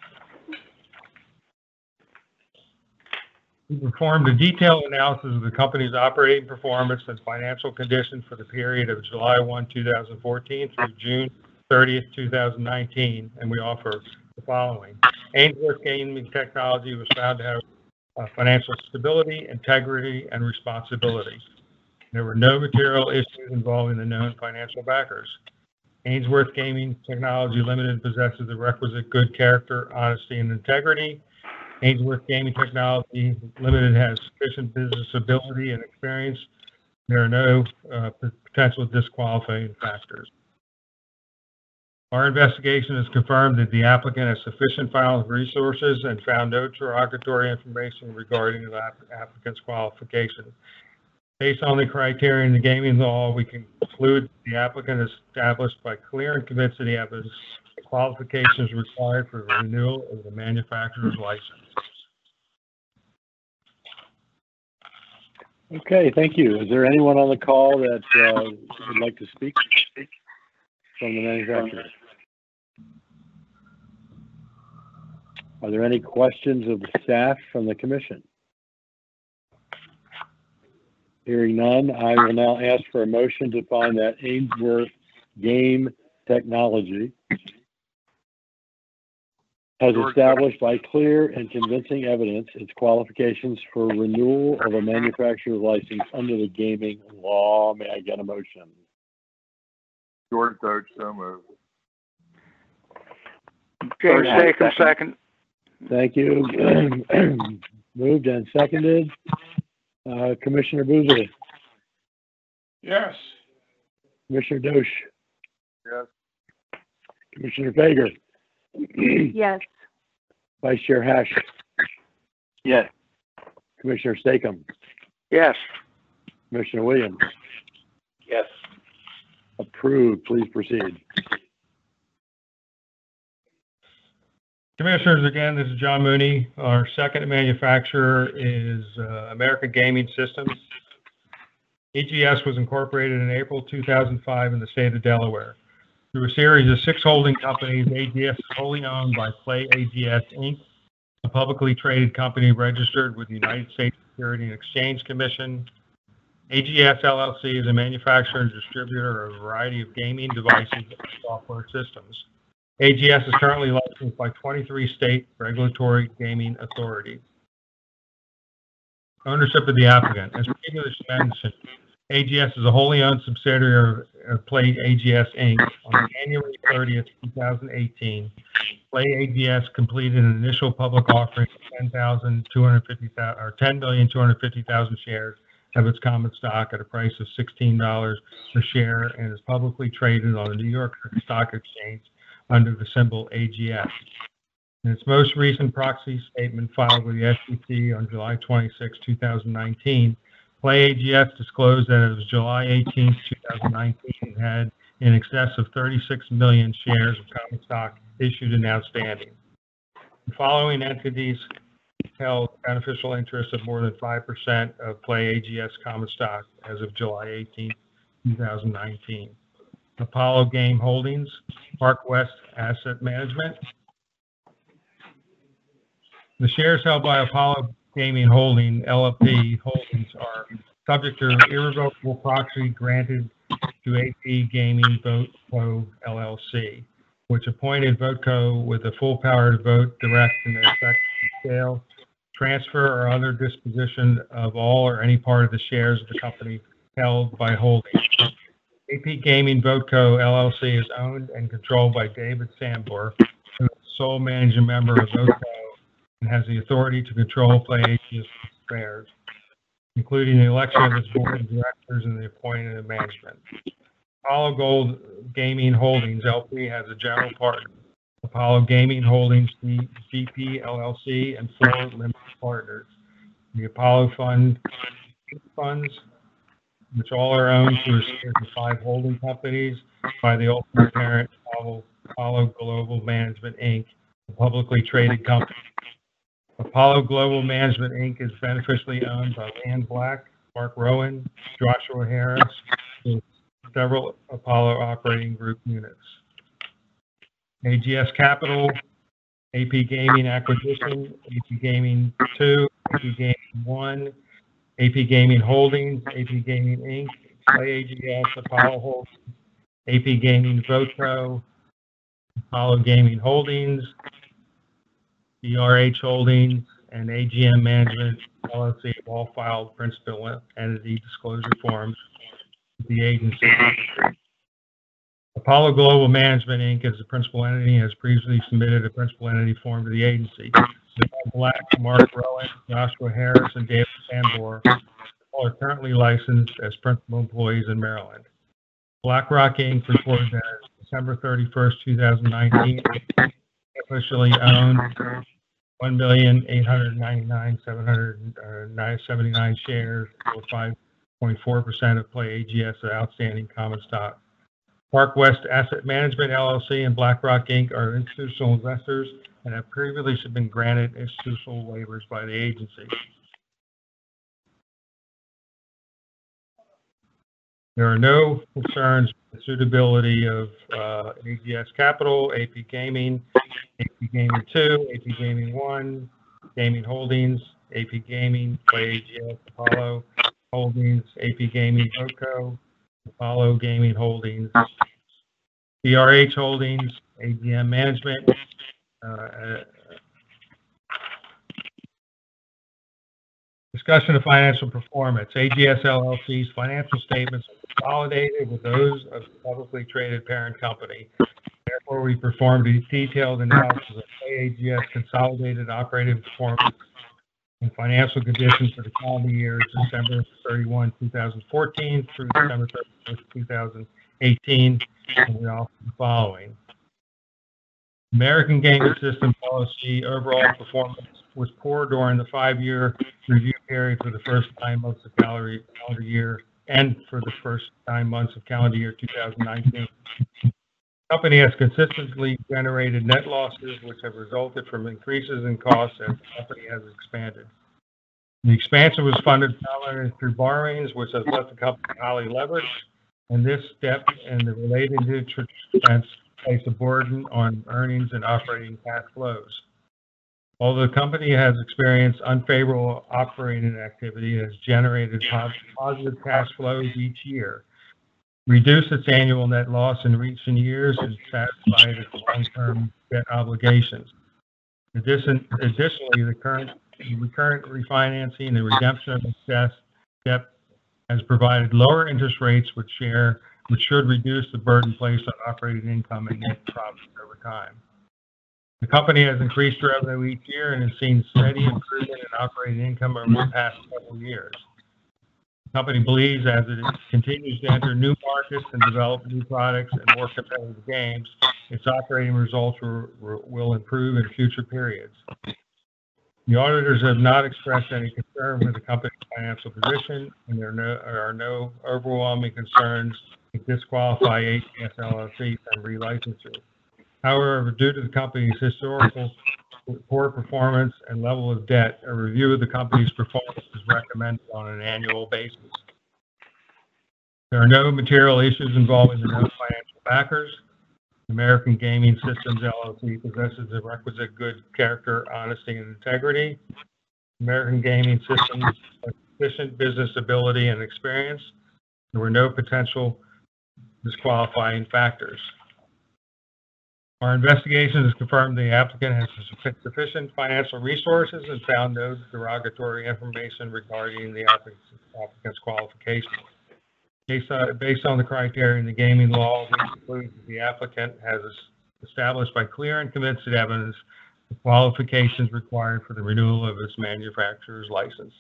We performed a detailed analysis of the company's operating performance and financial condition for the period of July first, two thousand fourteen through June thirtieth, two thousand nineteen, and we offer the following. Ainsworth Gaming Technology was found to have Uh, financial stability, integrity, and responsibility. There were no material issues involving the known financial backers. Ainsworth Gaming Technology Limited possesses the requisite good character, honesty, and integrity. Ainsworth Gaming Technology Limited has sufficient business ability and experience. There are no uh, potential disqualifying factors. Our investigation has confirmed that the applicant has sufficient filing resources and found no derogatory information regarding the applicant's qualifications. Based on the criteria in the gaming law, we conclude the applicant is established by clear and convincing evidence the qualifications required for the renewal of the manufacturer's license. Okay, thank you. Is there anyone on the call that uh, would like to speak from the manufacturer? Are there any questions of the staff from the commission? Hearing none, I will now ask for a motion to find that Ainsworth Game Technology has established by clear and convincing evidence its qualifications for renewal of a manufacturer's license under the gaming law. May I get a motion? George Doge, so moved. James Statham, second. Thank you. Moved and seconded. Uh, Commissioner Boozer, Yes. Commissioner Dosh, Yes. Commissioner Fager, Yes. Vice Chair Hash, Yes. Commissioner Statham, Yes. Commissioner Williams. Yes. Approved. Please proceed. Commissioners, again, this is John Mooney. Our second manufacturer is uh, American Gaming Systems. A G S was incorporated in April two thousand five in the state of Delaware. Through a series of six holding companies, A G S is wholly owned by Play A G S, Incorporated, a publicly traded company registered with the United States Securities and Exchange Commission. A G S L L C is a manufacturer and distributor of a variety of gaming devices and software systems. A G S is currently licensed by twenty-three state regulatory gaming authorities. Ownership of the applicant. As previously mentioned, A G S is a wholly owned subsidiary of Play A G S, Incorporated. On January thirtieth, two thousand eighteen, Play A G S completed an initial public offering of ten thousand two hundred fifty thousand or ten million two hundred fifty thousand shares of its common stock at a price of sixteen dollars per share and is publicly traded on the New York Stock Exchange under the symbol A G S. In its most recent proxy statement filed with the S E C on July twenty-sixth, two thousand nineteen, Play A G S disclosed that it was July eighteenth, two thousand nineteen, had in excess of thirty-six million shares of common stock issued and outstanding. The following entities held beneficial interest of more than five percent of Play A G S common stock as of July eighteenth, two thousand nineteen. Apollo Game Holdings, Park West Asset Management. The shares held by Apollo Gaming Holding, L L P Holdings, are subject to irrevocable proxy granted to A P Gaming VoteCo L L C, which appointed VoteCo with the full power to vote, direct, and effect sale, transfer, or other disposition of all or any part of the shares of the company held by Holdings. A P Gaming VoteCo L L C is owned and controlled by David Sambor, who is the sole managing member of VoteCo and has the authority to control Play A G S affairs, including the election of its board of directors and the appointment of management. Apollo Gold Gaming Holdings L P has a general partner, Apollo Gaming Holdings G P L L C, and four limited partners. The Apollo Fund funds, which all are owned through a series of five holding companies by the ultimate parent, Apollo, Apollo Global Management, Incorporated, a publicly traded company. Apollo Global Management, Incorporated is beneficially owned by Ann Black, Mark Rowan, Joshua Harris, and several Apollo operating group units. A G S Capital, A P Gaming Acquisition, A P Gaming two, A P Gaming one, A P Gaming Holdings, A P Gaming Incorporated, Play A G S, Apollo Holdings, A P Gaming VoteCo, Apollo Gaming Holdings, D R H Holdings, and A G M Management L L C have all filed principal entity disclosure forms with the agency. Apollo Global Management, Incorporated, as the principal entity, has previously submitted a principal entity form to the agency. Black, Mark Rowan, Joshua Harris, and David Sambor all are currently licensed as principal employees in Maryland. BlackRock Incorporated reported that as December thirty-first, two thousand nineteen, officially owned one million eight hundred ninety-nine thousand seven hundred seventy-nine shares, or five point four percent of Play A G S outstanding common stock. Park West Asset Management, L L C, and BlackRock Incorporated are institutional investors and have previously been granted institutional waivers by the agency. There are no concerns with the suitability of uh, A G S Capital, A P Gaming, A P Gaming two, A P Gaming one, Gaming Holdings, A P Gaming, Play A G S, Apollo Holdings, A P Gaming VoteCo, Apollo Gaming Holdings, D R H Holdings, A G M Management, uh, uh, discussion of financial performance. A G S L L C's financial statements are consolidated with those of the publicly traded parent company. Therefore, we performed a detailed analysis of A G S consolidated operating performance and financial conditions for the calendar years December thirty-first, two thousand fourteen through December thirty-first, two thousand eighteen, and we offer the following. American Gaming Systems L L C overall performance was poor during the five-year review period for the first nine months of calendar year and for the first nine months of calendar year two thousand nineteen. The company has consistently generated net losses, which have resulted from increases in costs as the company has expanded. The expansion was funded primarily through borrowings, which has left the company highly leveraged, and this step and the related interest expense place a burden on earnings and operating cash flows. Although the company has experienced unfavorable operating activity, it has generated positive cash flows each year, reduced its annual net loss in recent years, and satisfied its long-term debt obligations. Addition, additionally, the current, the current refinancing and redemption of its debt has provided lower interest rates, which share, which should reduce the burden placed on operating income and net profits over time. The company has increased revenue each year and has seen steady improvement in operating income over the past several years. The company believes as it continues to enter new markets and develop new products and more competitive games, its operating results will, will improve in future periods. The auditors have not expressed any concern with the company's financial position, and there are no, are no overwhelming concerns disqualify A T S L L C from relicensure. However, due to the company's historical poor performance and level of debt, a review of the company's performance is recommended on an annual basis. There are no material issues involving the known financial backers. American Gaming Systems L L C possesses the requisite good character, honesty, and integrity. American Gaming Systems has sufficient business ability and experience. There were no potential disqualifying factors. Our investigation has confirmed the applicant has sufficient financial resources and found no derogatory information regarding the applicant's qualifications. Based on, based on the criteria in the gaming law, we conclude that the applicant has established by clear and convincing evidence the qualifications required for the renewal of its manufacturer's license.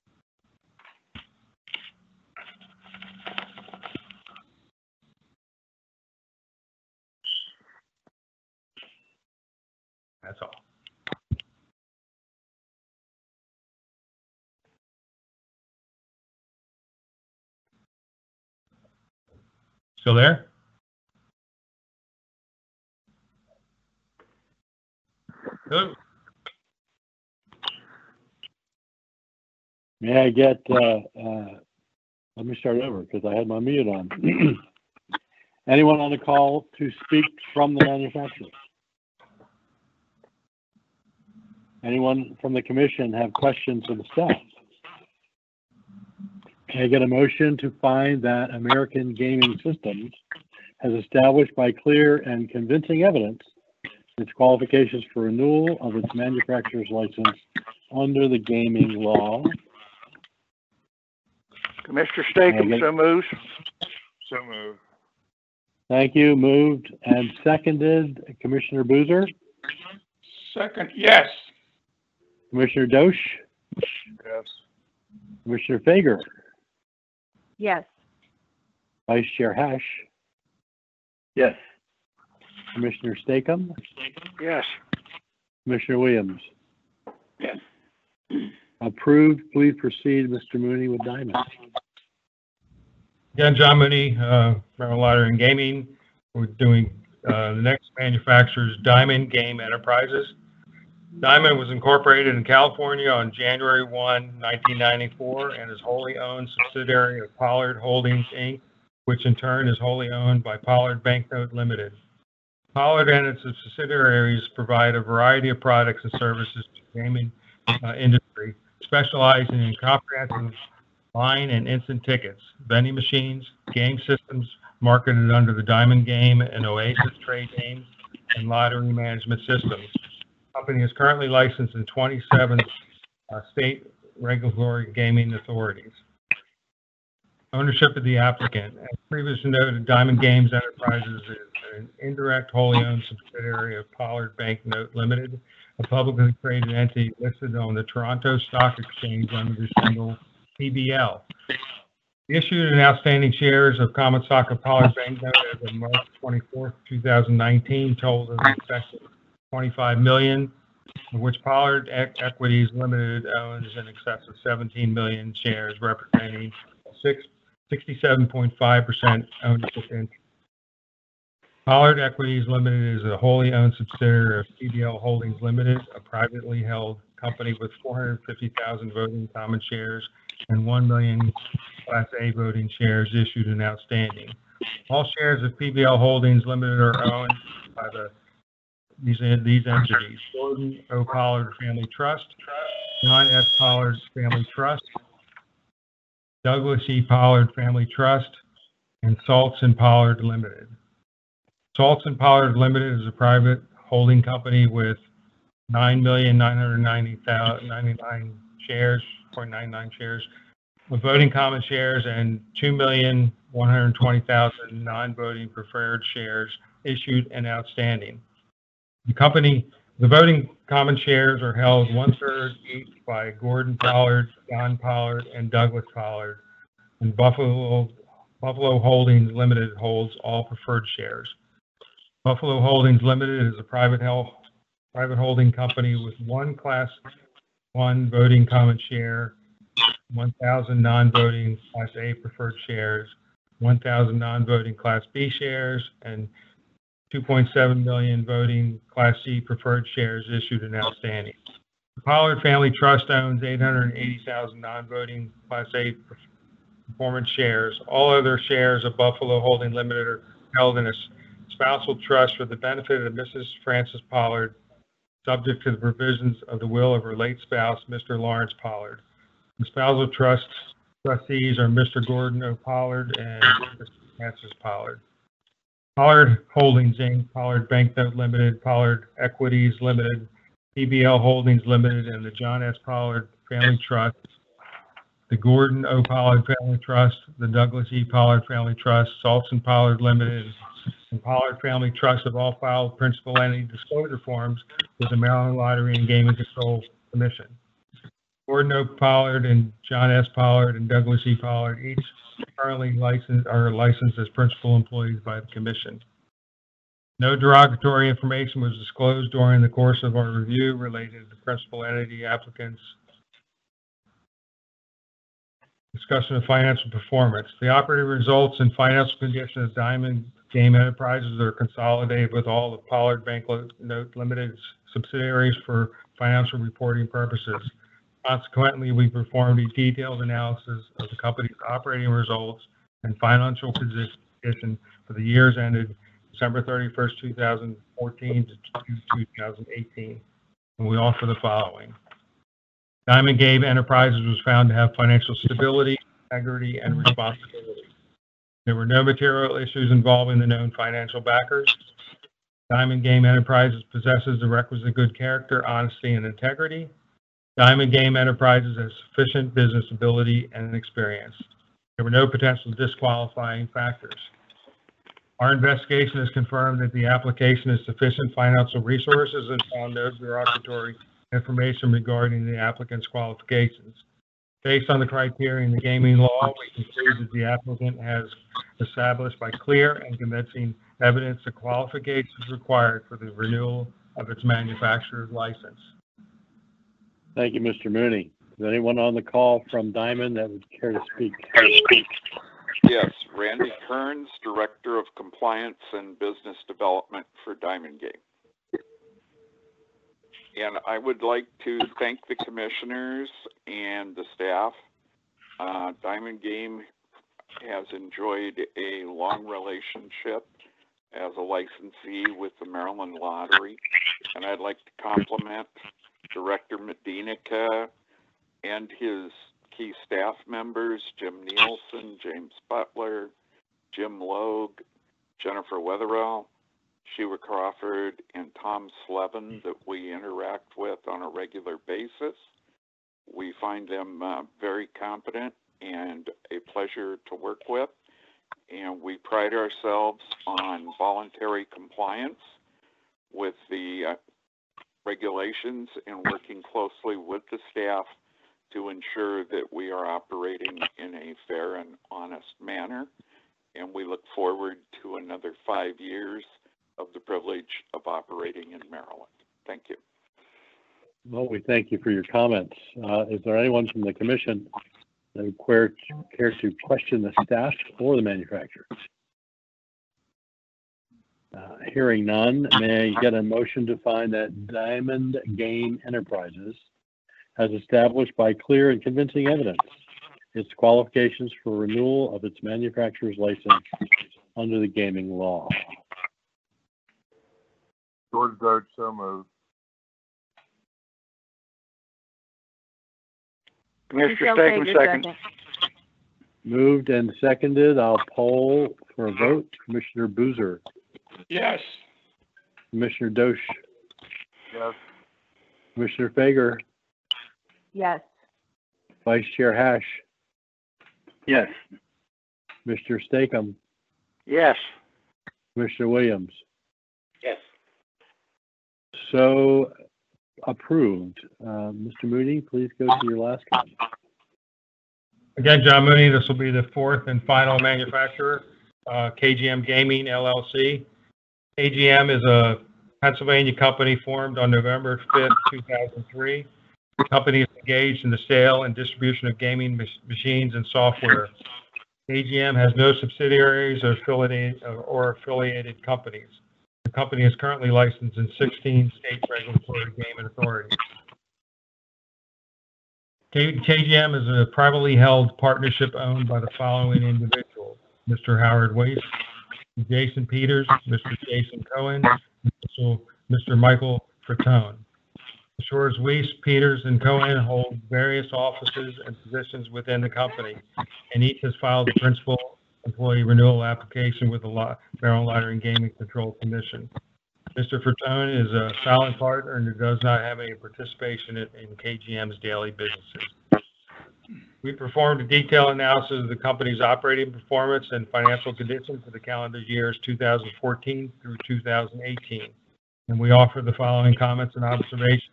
That's all. Still there? Hello? May I get, uh, uh, let me start over because I had my mute on. Anyone on the call to speak from the manufacturer? Anyone from the commission have questions of the staff? Can I get a motion to find that American Gaming Systems has established by clear and convincing evidence its qualifications for renewal of its manufacturer's license under the gaming law? Commissioner Statham, so moves. So moved. Thank you. Moved and seconded. Commissioner Boozer? Second, yes. Commissioner Dosch? Yes. Commissioner Fager? Yes. Vice Chair Hash? Yes. Commissioner Statham? Yes. Commissioner Williams? Yes. Approved. Please proceed, Mister Mooney, with Diamond. Again, John Mooney, uh, Maryland Lottery and Gaming. We're doing uh, the next manufacturer is Diamond Game Enterprises. Diamond was incorporated in California on January first, nineteen ninety-four, and is wholly owned subsidiary of Pollard Holdings, Incorporated, which in turn is wholly owned by Pollard Banknote Limited. Pollard and its subsidiaries provide a variety of products and services to the gaming uh, industry, specializing in comprehensive line and instant tickets, vending machines, game systems marketed under the Diamond Game and Oasis Trade Games, and lottery management systems. The company is currently licensed in twenty-seven uh, state regulatory gaming authorities. Ownership of the applicant. As previously noted, Diamond Games Enterprises is an indirect wholly owned subsidiary of Pollard Banknote Limited, a publicly traded entity listed on the Toronto Stock Exchange under the symbol P B L. The issued and outstanding shares of common stock of Pollard Banknote as of March twenty-fourth, two thousand nineteen totaled an expected twenty-five million, of which Pollard Equities Limited owns in excess of seventeen million shares, representing sixty-seven point five percent ownership interest. Pollard Equities Limited is a wholly owned subsidiary of P B L Holdings Limited, a privately held company with four hundred fifty thousand voting common shares and one million Class A voting shares issued and outstanding. All shares of P B L Holdings Limited are owned by the these, these entities: Gordon O. Pollard Family Trust, John S. Pollard Family Trust, Douglas E. Pollard Family Trust, and Salts and Pollard Limited. Salts and Pollard Limited is a private holding company with nine million nine hundred ninety thousand ninety-nine shares, zero point nine nine shares of voting common shares and two million one hundred twenty thousand non-voting preferred shares issued and outstanding. The company, the voting common shares are held one-third each by Gordon Pollard, John Pollard, and Douglas Pollard, and Buffalo, Buffalo Holdings Limited holds all preferred shares. Buffalo Holdings Limited is a private health, private holding company with one Class one voting common share, one thousand non-voting Class A preferred shares, one thousand non-voting Class B shares, and two point seven million voting Class C preferred shares issued and outstanding. The Pollard Family Trust owns eight hundred eighty thousand non-voting Class A performance shares. All other shares of Buffalo Holding Limited are held in a spousal trust for the benefit of Missus Frances Pollard, subject to the provisions of the will of her late spouse, Mister Lawrence Pollard. The spousal trust trustees are Mister Gordon O. Pollard and Mister Frances Pollard. Pollard Holdings, Incorporated, Pollard Banknote Limited, Pollard Equities Limited, P B L Holdings Limited, and the John S. Pollard Family Trust, the Gordon O. Pollard Family Trust, the Douglas E. Pollard Family Trust, Saltzman Pollard Limited, and Pollard Family Trust have all filed principal entity disclosure forms with the Maryland Lottery and Gaming Control Commission. Gordon O. Pollard and John S. Pollard and Douglas E. Pollard each currently licensed are licensed as principal employees by the Commission. No derogatory information was disclosed during the course of our review related to principal entity applicants. Discussion of financial performance. The operating results and financial condition of Diamond Game Enterprises are consolidated with all of Pollard Banknote Limited subsidiaries for financial reporting purposes. Consequently, we performed a detailed analysis of the company's operating results and financial position for the years ended December thirty-first, two thousand fourteen to two thousand eighteen, and we offer the following. Diamond Game Enterprises was found to have financial stability, integrity, and responsibility. There were no material issues involving the known financial backers. Diamond Game Enterprises possesses the requisite good character, honesty, and integrity. Diamond Game Enterprises has sufficient business ability and experience. There were no potential disqualifying factors. Our investigation has confirmed that the application has sufficient financial resources and found no derogatory information regarding the applicant's qualifications. Based on the criteria in the gaming law, we conclude that the applicant has established by clear and convincing evidence the qualifications required for the renewal of its manufacturer's license. Thank you, Mister Mooney. Is anyone on the call from Diamond that would care to speak? Yes, Randy Kearns, Director of Compliance and Business Development for Diamond Game. And I would like to thank the commissioners and the staff. Uh, Diamond Game has enjoyed a long relationship as a licensee with the Maryland Lottery, and I'd like to compliment Director Medinica and his key staff members, Jim Nielsen, James Butler, Jim Logue, Jennifer Wetherell, Sheila Crawford, and Tom Slevin that we interact with on a regular basis. We find them uh, very competent and a pleasure to work with, and we pride ourselves on voluntary compliance with the uh, regulations and working closely with the staff to ensure that we are operating in a fair and honest manner. And we look forward to another five years of the privilege of operating in Maryland. Thank you. Well, we thank you for your comments. Uh, is there anyone from the commission that would care, care to question the staff or the manufacturer? Uh, hearing none, may I get a motion to find that Diamond Game Enterprises has established by clear and convincing evidence its qualifications for renewal of its manufacturer's license under the gaming law? George Doge, so moved. Commissioner Stakem, second. Moved and seconded. I'll poll for a vote. Commissioner Boozer. Yes. Commissioner Dosh. Yes. Commissioner Fager. Yes. Vice Chair Hash. Yes. Mister Stakem. Yes. Commissioner Williams. Yes. So approved. Uh, Mister Mooney, please go to your last comment. Again, John Mooney, this will be the fourth and final manufacturer, uh, K G M Gaming, L L C. K G M is a Pennsylvania company formed on November fifth, two thousand three. The company is engaged in the sale and distribution of gaming mach- machines and software. K G M has no subsidiaries or affiliated, or affiliated companies. The company is currently licensed in sixteen state regulatory gaming authorities. K- KGM is a privately held partnership owned by the following individuals: Mister Howard Weiss, Jason Peters, Mister Jason Cohen, Mister Michael Fratone. Messrs. Weiss, Peters, and Cohen hold various offices and positions within the company, and each has filed a principal employee renewal application with the Maryland Lottery and Gaming Control Commission. Mister Fratone is a silent partner and does not have any participation in, in K G M's daily businesses. We performed a detailed analysis of the company's operating performance and financial condition for the calendar years two thousand fourteen through two thousand eighteen, and we offer the following comments and observations.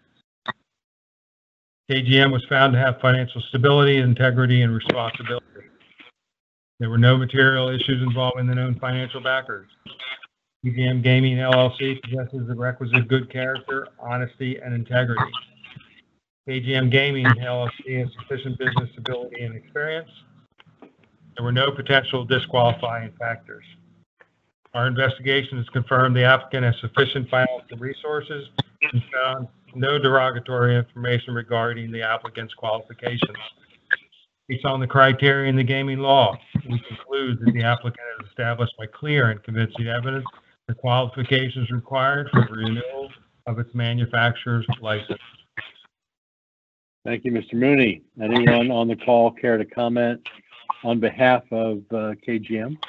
K G M was found to have financial stability, integrity, and responsibility. There were no material issues involving the known financial backers. K G M Gaming L L C possesses the requisite good character, honesty, and integrity. K G M Gaming L L C has sufficient business ability and experience. There were no potential disqualifying factors. Our investigation has confirmed the applicant has sufficient financial resources and found no derogatory information regarding the applicant's qualifications. Based on the criteria in the gaming law, we conclude that the applicant has established by clear and convincing evidence the qualifications required for renewal of its manufacturer's license. Thank you, Mister Mooney. Anyone on the call care to comment on behalf of uh, K G M?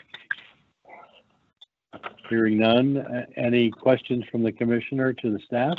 Hearing none. Uh, any questions from the commissioner to the staff?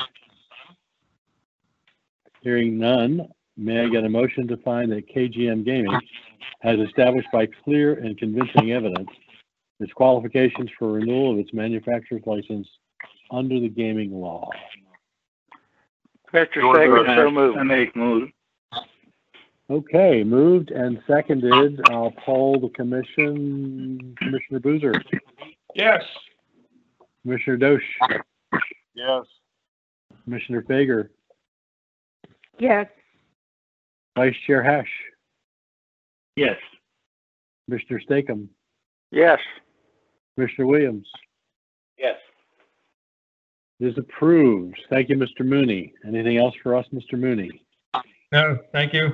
Hearing none, may I get a motion to find that K G M Gaming has established by clear and convincing evidence its qualifications for renewal of its manufacturer's license under the gaming law? Mister Secretary, so moved. I make move. Okay, moved and seconded. I'll poll the commission. Commissioner Boozer. Yes. Commissioner Dosch. Yes. Commissioner Fager. Yes. Vice Chair Hash. Yes. Commissioner Stakem. Yes. Commissioner Williams. Yes. It is approved. Thank you, Mister Mooney. Anything else for us, Mister Mooney? No, thank you.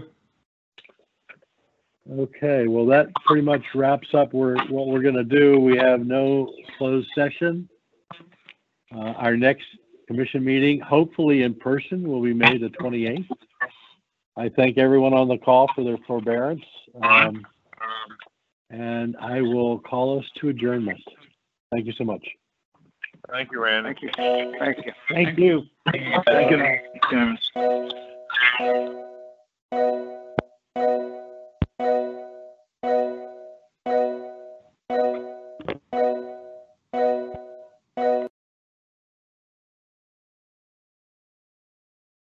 Okay, well, that pretty much wraps up we're, what we're going to do. We have no closed session. Uh, our next commission meeting, hopefully in person, will be May the twenty-eighth. I thank everyone on the call for their forbearance. Um, and I will call us to adjournment. Thank you so much. Thank you, Randy. Thank you. Thank you. Thank you. Thank you.